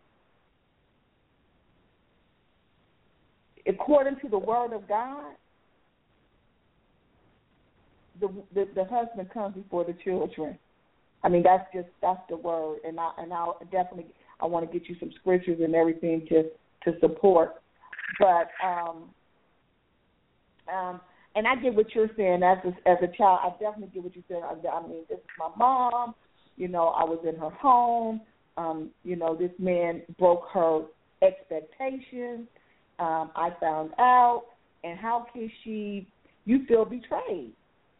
According to the word of God, The, the the husband comes before the children. I mean, that's just that's the word, and I and I definitely I want to get you some scriptures and everything to to support. But um, um, and I get what you're saying as a, as a child. I definitely get what you're saying. I, I mean, this is my mom. You know, I was in her home. Um, you know, this man broke her expectations. Um, I found out, and how can she? You feel betrayed.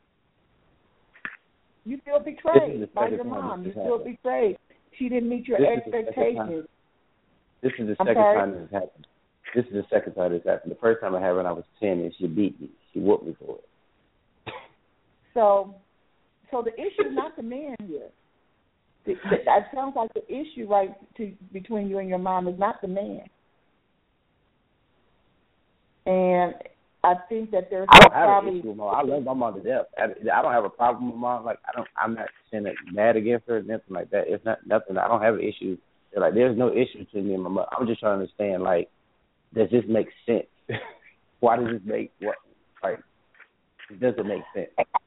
You feel betrayed by your mom. You feel happened. betrayed. She didn't meet your this expectations. This is the I'm second sorry? time this happened. This is the second time this happened. The first time it happened, I was ten, and she beat me. She whooped me for it. So, so the issue is not the man here. The, the, that sounds like the issue right to, between you and your mom is not the man. And I think that there's I don't have probably an issue with mom. I love my mom to death. I, I don't have a problem with mom. Like I don't. I'm not saying that mad against her or nothing like that. It's not nothing. I don't have an issue Like, there's no issue between me and my mother. I'm just trying to understand, like, does this make sense? Why does this make what? Like, it doesn't make sense.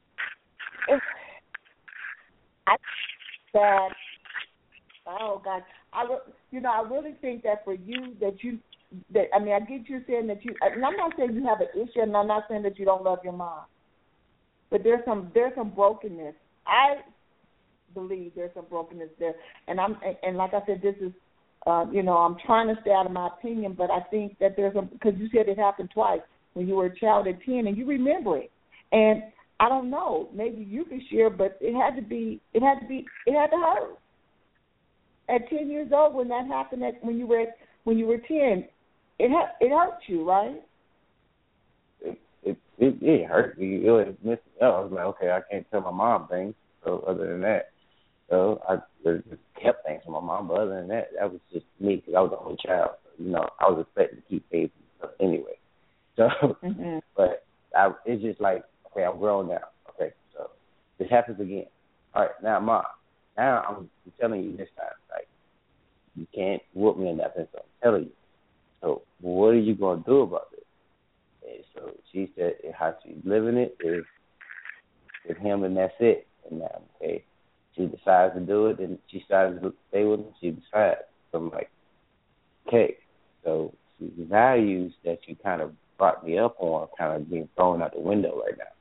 I that oh God, I you know I really think that for you that you that I mean I get you saying that you and I'm not saying you have an issue and I'm not saying that you don't love your mom, but there's some there's some brokenness. I believe there's some brokenness there, and I'm and like I said, this is uh, you know I'm trying to stay out of my opinion, but I think that there's a because you said it happened twice when you were a child at ten and you remember it, and I don't know, maybe you could share, but it had to be it had to be it had to hurt. At ten years old, when that happened, at, when you were at, when you were ten, it ha- it hurt you, right? It it it, it hurt me. It was missing. I was like, okay, I can't tell my mom things. So other than that, so I just kept things from my mom. But other than that, that was just me because I was the only child. You know, I was expected to keep faith and stuff anyway. So, mm-hmm. but I, it's just like, okay, I'm grown now. Okay, so this happens again. All right, now, Mom, now I'm telling you this time, like, you can't whoop me in that thing, so I'm telling you. So what are you going to do about this? And so she said how she's living it is with him, and that's it. And now, okay, she decides to do it, and she decides to stay with him, she decides. So I'm like, okay, so the values that you kind of brought me up on are kind of being thrown out the window right now.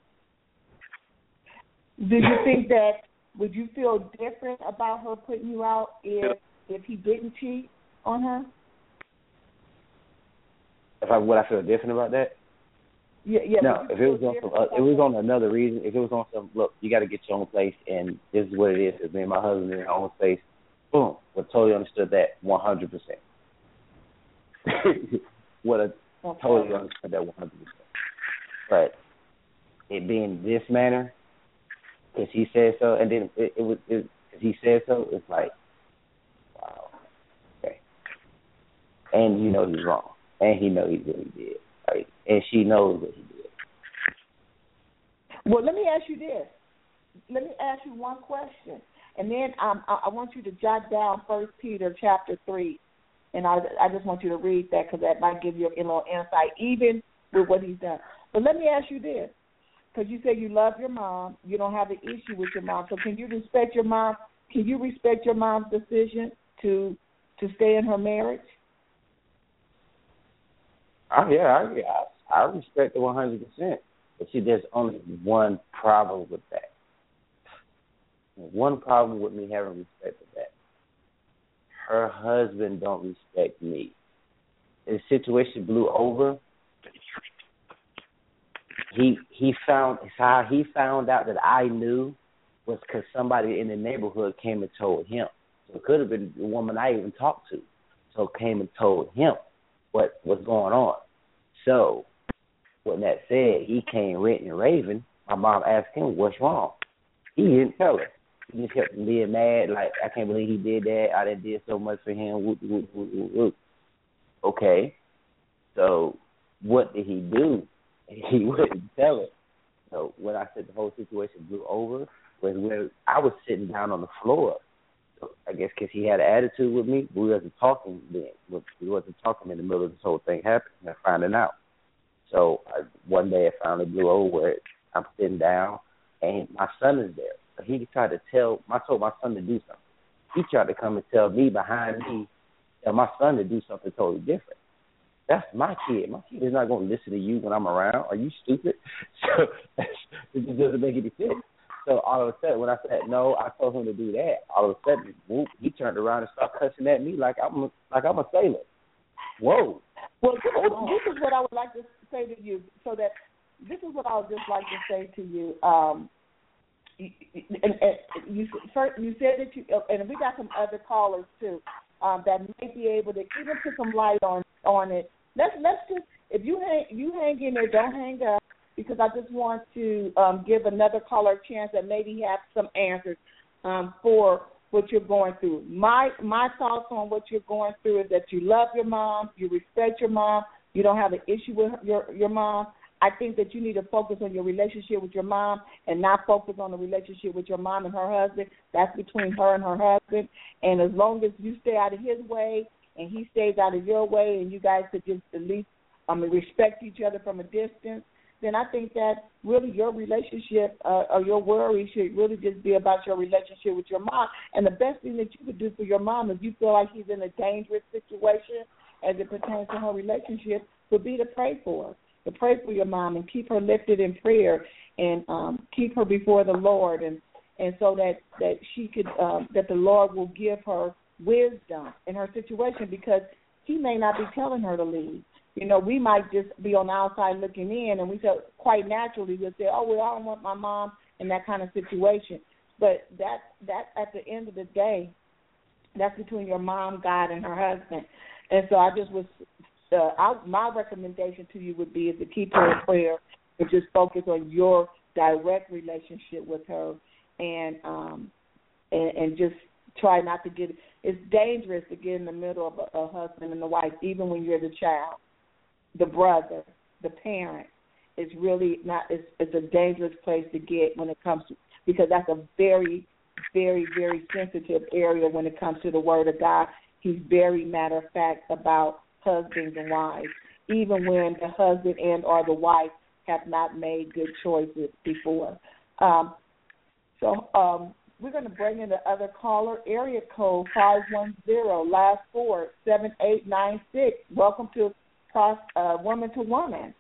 Do you think that, would you feel different about her putting you out if if he didn't cheat on her? If I would I feel different about that? Yeah, yeah. No, if it was on some, uh, if it was on another reason, if it was on some, look, you got to get your own place, and this is what it is. Because me and my husband in our own space, boom, would totally understood that one hundred percent. Would have okay. totally understood that one hundred percent. But it being this manner, because he said so, and then it, it was because he said so, it's like, wow, okay. And you know he's wrong, and he know he really did. Right? And she knows what he did. Well, let me ask you this. Let me ask you one question, and then um, I, I want you to jot down First Peter chapter three, and I, I just want you to read that because that might give you a little insight, even with what he's done. But let me ask you this, because you say you love your mom, you don't have an issue with your mom. So can you respect your mom? Can you respect your mom's decision to to stay in her marriage? Oh, yeah, I, I, I respect it one hundred percent. But see, there's only one problem with that. One problem with me having respect for that. Her husband don't respect me. The situation blew over. He he found how he found out that I knew was because somebody in the neighborhood came and told him. So it could have been the woman I even talked to. So came and told him what was going on. So, when that said, he came ranting and raving. My mom asked him, what's wrong? He didn't tell her. He just kept being mad, like, I can't believe he did that. I done did so much for him. Whoop, whoop, whoop, whoop, whoop. Okay. So, what did he do? He wouldn't tell her. So, when I said the whole situation blew over was when I was sitting down on the floor. So, I guess because he had an attitude with me, we wasn't talking then. We wasn't talking in the middle of this whole thing happening and finding out. So I, one day it finally blew over where I'm sitting down and my son is there. So he tried to tell, I told my son to do something. He tried to come and tell me behind me, tell my son to do something totally different. That's my kid. My kid is not going to listen to you when I'm around. Are you stupid? So it just doesn't make any sense. So all of a sudden, when I said no, I told him to do that. All of a sudden, whoop, he turned around and started cussing at me like I'm a, like I'm a sailor. Whoa. Well, this, this is what I would like to say to you. So that this is what I would just like to say to you. Um, and, and you first, you said that you, and we got some other callers too um, that may be able to even put some light on on it. Let's let's just if you hang you hang in there, don't hang up. Because I just want to um, give another caller a chance that maybe have some answers um, for what you're going through. My my thoughts on what you're going through is that you love your mom, you respect your mom, you don't have an issue with your your mom. I think that you need to focus on your relationship with your mom and not focus on the relationship with your mom and her husband. That's between her and her husband. And as long as you stay out of his way and he stays out of your way and you guys could just at least um, respect each other from a distance, then I think that really your relationship uh, or your worry should really just be about your relationship with your mom. And the best thing that you could do for your mom if you feel like she's in a dangerous situation as it pertains to her relationship would be to pray for her, to pray for your mom and keep her lifted in prayer and um, keep her before the Lord, and, and so that, that she could, um, that the Lord will give her wisdom in her situation, because he may not be telling her to leave. You know, we might just be on the outside looking in, and we say, quite naturally, we'll say, oh, well, I don't want my mom in that kind of situation. But that, that at the end of the day, that's between your mom, God, and her husband. And so I just was, uh, I, my recommendation to you would be is to keep her in prayer and just focus on your direct relationship with her, and um, and, and just try not to get, it's dangerous to get in the middle of a, a husband and a wife, even when you're the child. The brother, the parent, is really not, it's, it's a dangerous place to get when it comes to, because that's a very, very, very sensitive area when it comes to the Word of God. He's very matter of fact about husbands and wives, even when the husband and or the wife have not made good choices before. Um, so um, we're going to bring in the other caller, area code five one zero, last four, seven eight nine six. Welcome to Cross uh, Woman to Woman.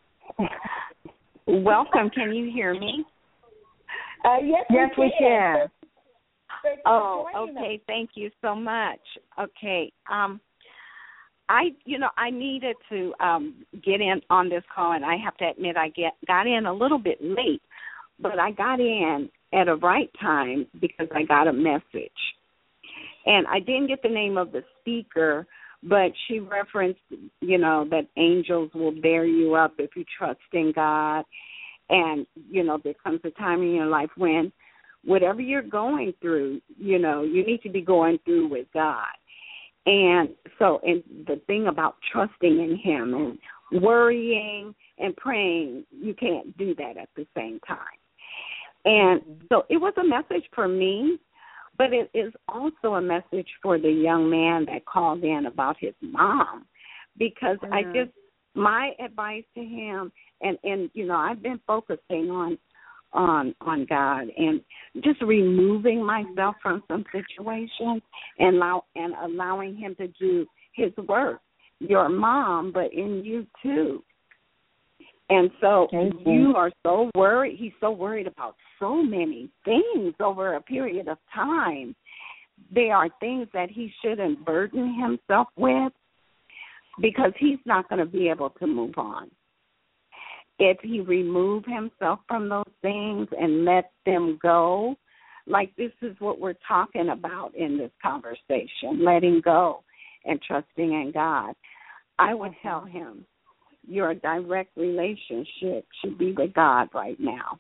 Welcome. Can you hear me? Uh, yes, yes, we we can. can. Thank you oh, for joining okay. us. Thank you so much. Okay. Um, I, you know, I needed to um, get in on this call, and I have to admit I get got in a little bit late, but I got in at a right time because I got a message. And I didn't get the name of the speaker, but she referenced, you know, that angels will bear you up if you trust in God. And, you know, there comes a time in your life when whatever you're going through, you know, you need to be going through with God. And so, and the thing about trusting in him and worrying and praying, you can't do that at the same time. And so it was a message for me, but it is also a message for the young man that called in about his mom, because mm-hmm. I just, my advice to him, and, and you know, I've been focusing on on on God and just removing myself from some situations and allow and allowing him to do his work, your mom, but in you too. And so mm-hmm. you are so worried. He's so worried about so many things over a period of time. There are things that he shouldn't burden himself with, because he's not going to be able to move on. If he remove himself from those things and let them go, like this is what we're talking about in this conversation, letting go and trusting in God, I would tell him your direct relationship should be with God right now.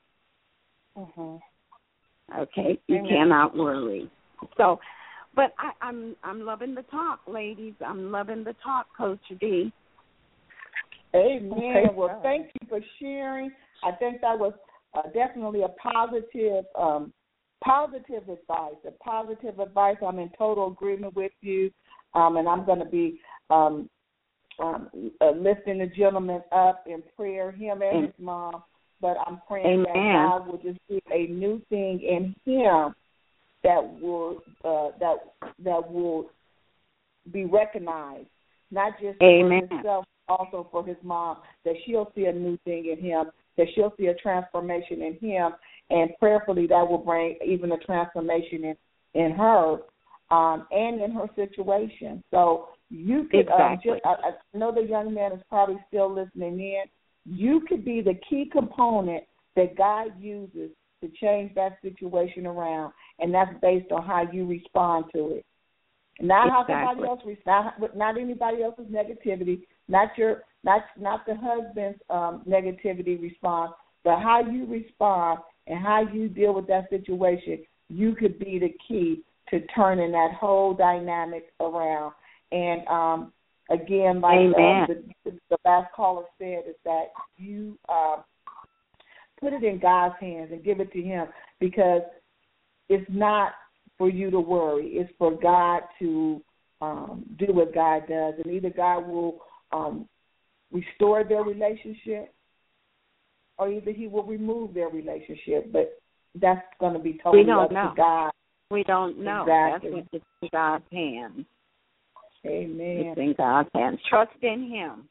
Mm-hmm. Okay? You Amen. Cannot worry. So, but I, I'm I'm loving the talk, ladies. I'm loving the talk, Coach D. Amen. Okay. Well, thank you for sharing. I think that was uh, definitely a positive, um, positive advice. A positive advice. I'm in total agreement with you, um, and I'm going to be um, um, uh, lifting the gentleman up in prayer, him and his mom. But I'm praying Amen. That God will just do a new thing in him that will uh, that that will be recognized, not just Amen. For himself, also for his mom, that she'll see a new thing in him, that she'll see a transformation in him, and prayerfully that will bring even a transformation in, in her um, and in her situation. So you could, exactly. um, just, I, I know the young man is probably still listening in, you could be the key component that God uses to change that situation around, and that's based on how you respond to it. Not exactly. how somebody else responds, not, not anybody else's negativity, not your, not not the husband's um, negativity response, but how you respond and how you deal with that situation. You could be the key to turning that whole dynamic around. And um, again, like Amen. uh, the, the last caller said, is that you uh, put it in God's hands and give it to Him, because it's not for you to worry. It's for God to um, do what God does, and either God will um, restore their relationship, or either He will remove their relationship. But that's going to be totally up know. to God. We don't know. Exactly. That's what it's in God's hands. Amen. It's in God's hands. Trust in Him.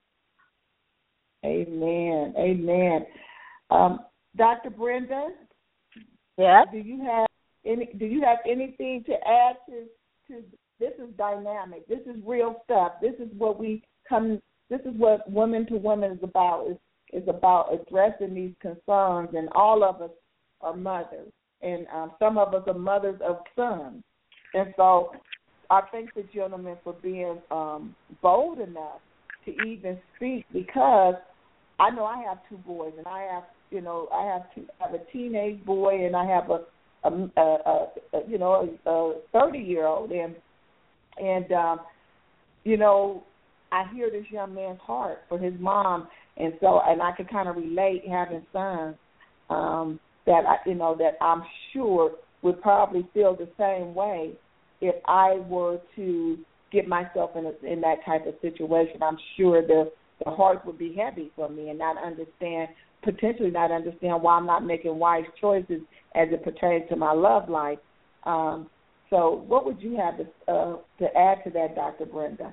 Amen. Amen. Um, Doctor Brenda, Yes. do you have any? Do you have anything to add to to? This is dynamic. This is real stuff. This is what we come. This is what Women to Women is about. Is is about addressing these concerns, and all of us are mothers, and um, some of us are mothers of sons, and so I thank the gentleman for being um, bold enough to even speak, because I know I have two boys, and I have, you know, I have two, I have a teenage boy, and I have a, a, a, a, a you know, a thirty-year-old, and and um, you know, I hear this young man's heart for his mom, and so, and I can kind of relate having sons um, that I, you know, that I'm sure would probably feel the same way if I were to get myself in a, in that type of situation. I'm sure the the heart would be heavy for me, and not understand, potentially not understand why I'm not making wise choices as it pertains to my love life. Um, so, what would you have to uh, to add to that, Doctor Brenda?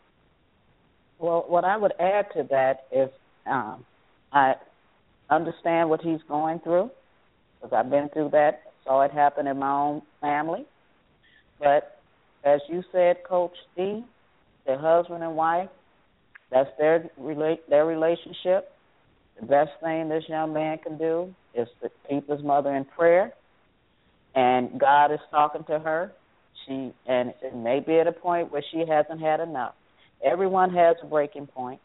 Well, what I would add to that is um, I understand what he's going through, because I've been through that, saw it happen in my own family. But as you said, Coach D, the husband and wife, that's their rela- their relationship. The best thing this young man can do is to keep his mother in prayer, and God is talking to her. She and it may be at a point where she hasn't had enough. Everyone has a breaking point,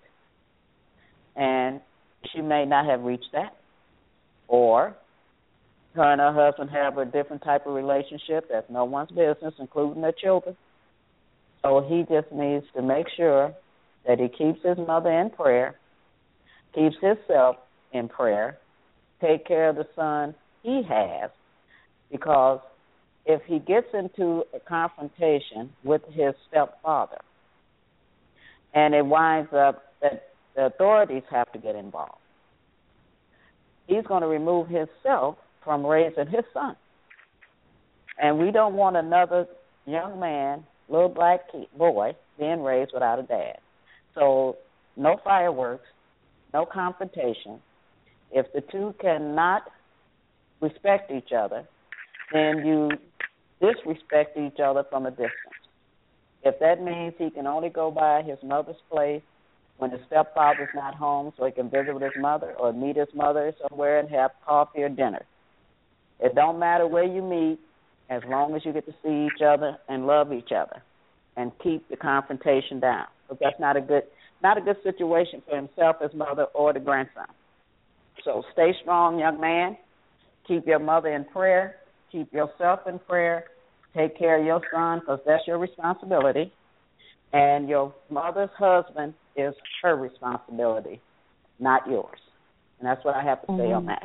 and she may not have reached that, or her and her husband have a different type of relationship that's no one's business, including their children. So he just needs to make sure that he keeps his mother in prayer, keeps himself in prayer, take care of the son he has, because if he gets into a confrontation with his stepfather and it winds up that the authorities have to get involved, he's going to remove himself from raising his son. And we don't want another young man, little black kid, boy, being raised without a dad. So no fireworks, no confrontation. If the two cannot respect each other, then you disrespect each other from a distance. If that means he can only go by his mother's place when his stepfather's not home so he can visit with his mother or meet his mother somewhere and have coffee or dinner, it don't matter where you meet as long as you get to see each other and love each other and keep the confrontation down. Because that's not a good not a good situation for himself, his mother, or the grandson. So stay strong, young man. Keep your mother in prayer. Keep yourself in prayer. Take care of your son, because that's your responsibility. And your mother's husband is her responsibility, not yours. And that's what I have to say mm-hmm. on that.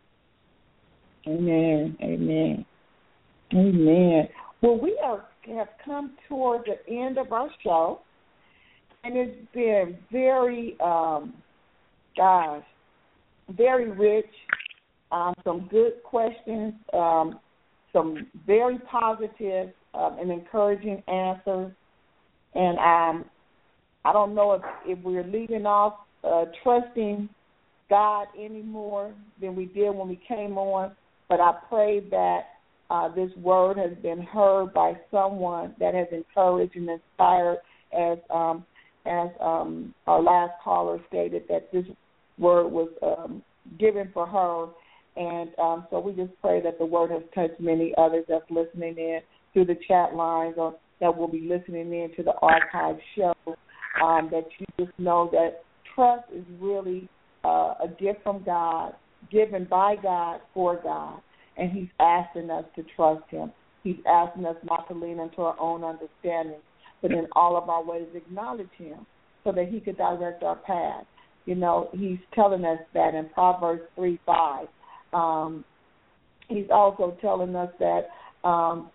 Amen. Amen. Amen. Well, we are, have come toward the end of our show, and it's been very, um, gosh, very rich. Um, some good questions, um, some very positive um, and encouraging answers. And um, I don't know if, if we're leaving off uh, trusting God any more than we did when we came on, but I pray that uh, this word has been heard by someone that has encouraged and inspired, as um, as um, our last caller stated, that this word was um, given for her. And um, so we just pray that the word has touched many others that's listening in through the chat lines, or that will be listening in to the archive show, um, that you just know that trust is really uh, a gift from God, given by God for God, and he's asking us to trust him. He's asking us not to lean into our own understanding, but in all of our ways acknowledge him so that he could direct our path. You know, he's telling us that in Proverbs three five. Um, he's also telling us that, um,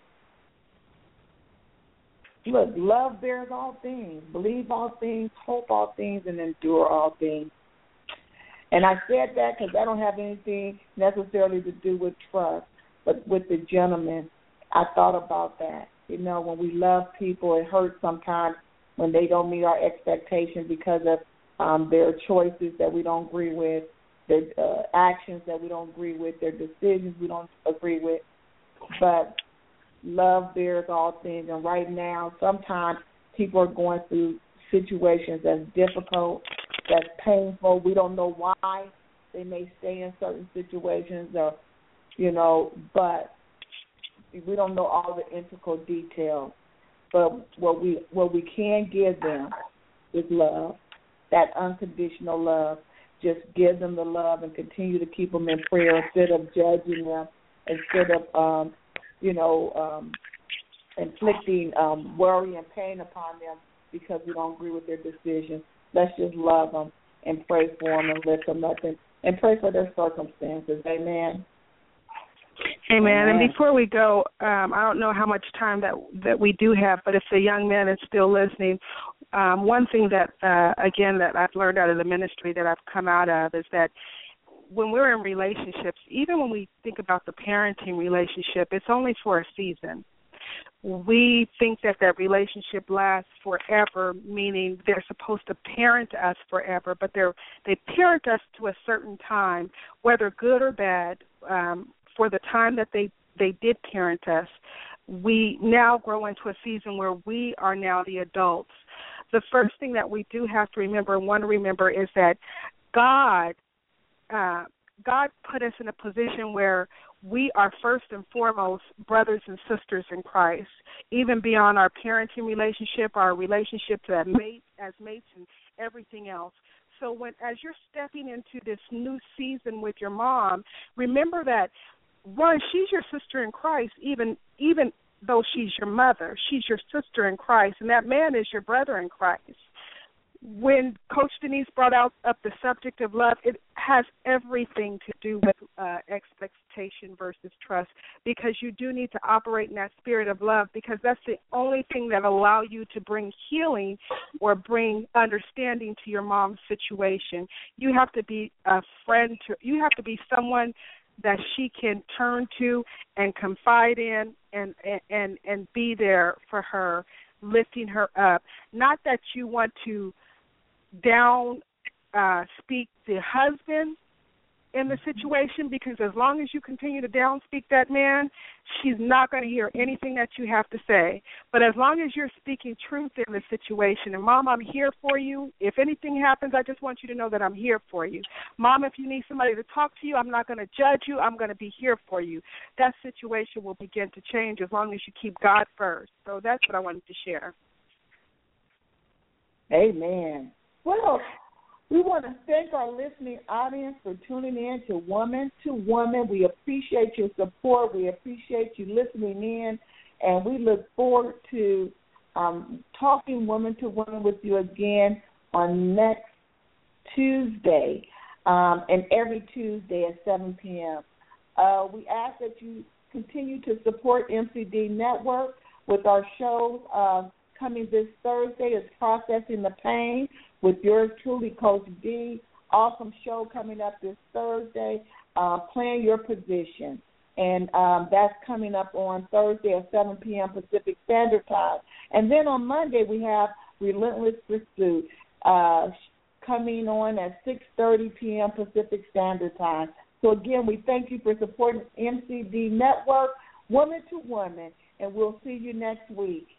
look, love bears all things, believe all things, hope all things, and endure all things. And I said that because I don't have anything necessarily to do with trust, but with the gentleman, I thought about that. You know, when we love people, it hurts sometimes when they don't meet our expectations because of um, their choices that we don't agree with, their uh, actions that we don't agree with, their decisions we don't agree with. But love bears all things, and right now, sometimes people are going through situations that's difficult, that's painful. We don't know why they may stay in certain situations, or you know, but we don't know all the integral details. But what we what we can give them is love, that unconditional love. Just give them the love and continue to keep them in prayer instead of judging them, instead of um, you know, um, inflicting um, worry and pain upon them because we don't agree with their decisions. Let's just love them and pray for them and lift them up and, and pray for their circumstances. Amen. Amen. Amen. And before we go, um, I don't know how much time that that we do have, but if the young man is still listening, um, one thing that, uh, again, that I've learned out of the ministry that I've come out of is that when we're in relationships, even when we think about the parenting relationship, it's only for a season. We think that that relationship lasts forever, meaning they're supposed to parent us forever, but they're, they parent us to a certain time, whether good or bad. Um, for the time that they, they did parent us, we now grow into a season where we are now the adults. The first thing that we do have to remember and want to remember is that God Uh, God put us in a position where we are first and foremost brothers and sisters in Christ, even beyond our parenting relationship, our relationship to as mates, as mates and everything else. So when, as you're stepping into this new season with your mom, remember that, one, she's your sister in Christ, even even though she's your mother. She's your sister in Christ, and that man is your brother in Christ. When Coach Denise brought out up the subject of love, it has everything to do with uh, expectation versus trust, because you do need to operate in that spirit of love, because that's the only thing that allow you to bring healing or bring understanding to your mom's situation. You have to be a friend to, you have to be someone that she can turn to and confide in and and and be there for her, lifting her up. Not that you want to down uh, speak the husband in the situation, because as long as you continue to down speak that man, she's not going to hear anything that you have to say. But as long as you're speaking truth in the situation, and Mom, I'm here for you. If anything happens, I just want you to know that I'm here for you. Mom, if you need somebody to talk to you, I'm not going to judge you. I'm going to be here for you. That situation will begin to change as long as you keep God first. So that's what I wanted to share. Amen. Well, we want to thank our listening audience for tuning in to Woman to Woman. We appreciate your support. We appreciate you listening in, and we look forward to um, talking Woman to Woman with you again on next Tuesday, um, and every Tuesday at seven p.m. Uh, we ask that you continue to support M C D Network with our shows. Uh, coming this Thursday is Processing the Pain with yours truly, Coach D. Awesome show coming up this Thursday, uh, Playing Your Position. And um, that's coming up on Thursday at seven p.m. Pacific Standard Time. And then on Monday we have Relentless Pursuit uh, coming on at six thirty p.m. Pacific Standard Time. So, again, we thank you for supporting M C D Network, Woman to Woman, and we'll see you next week.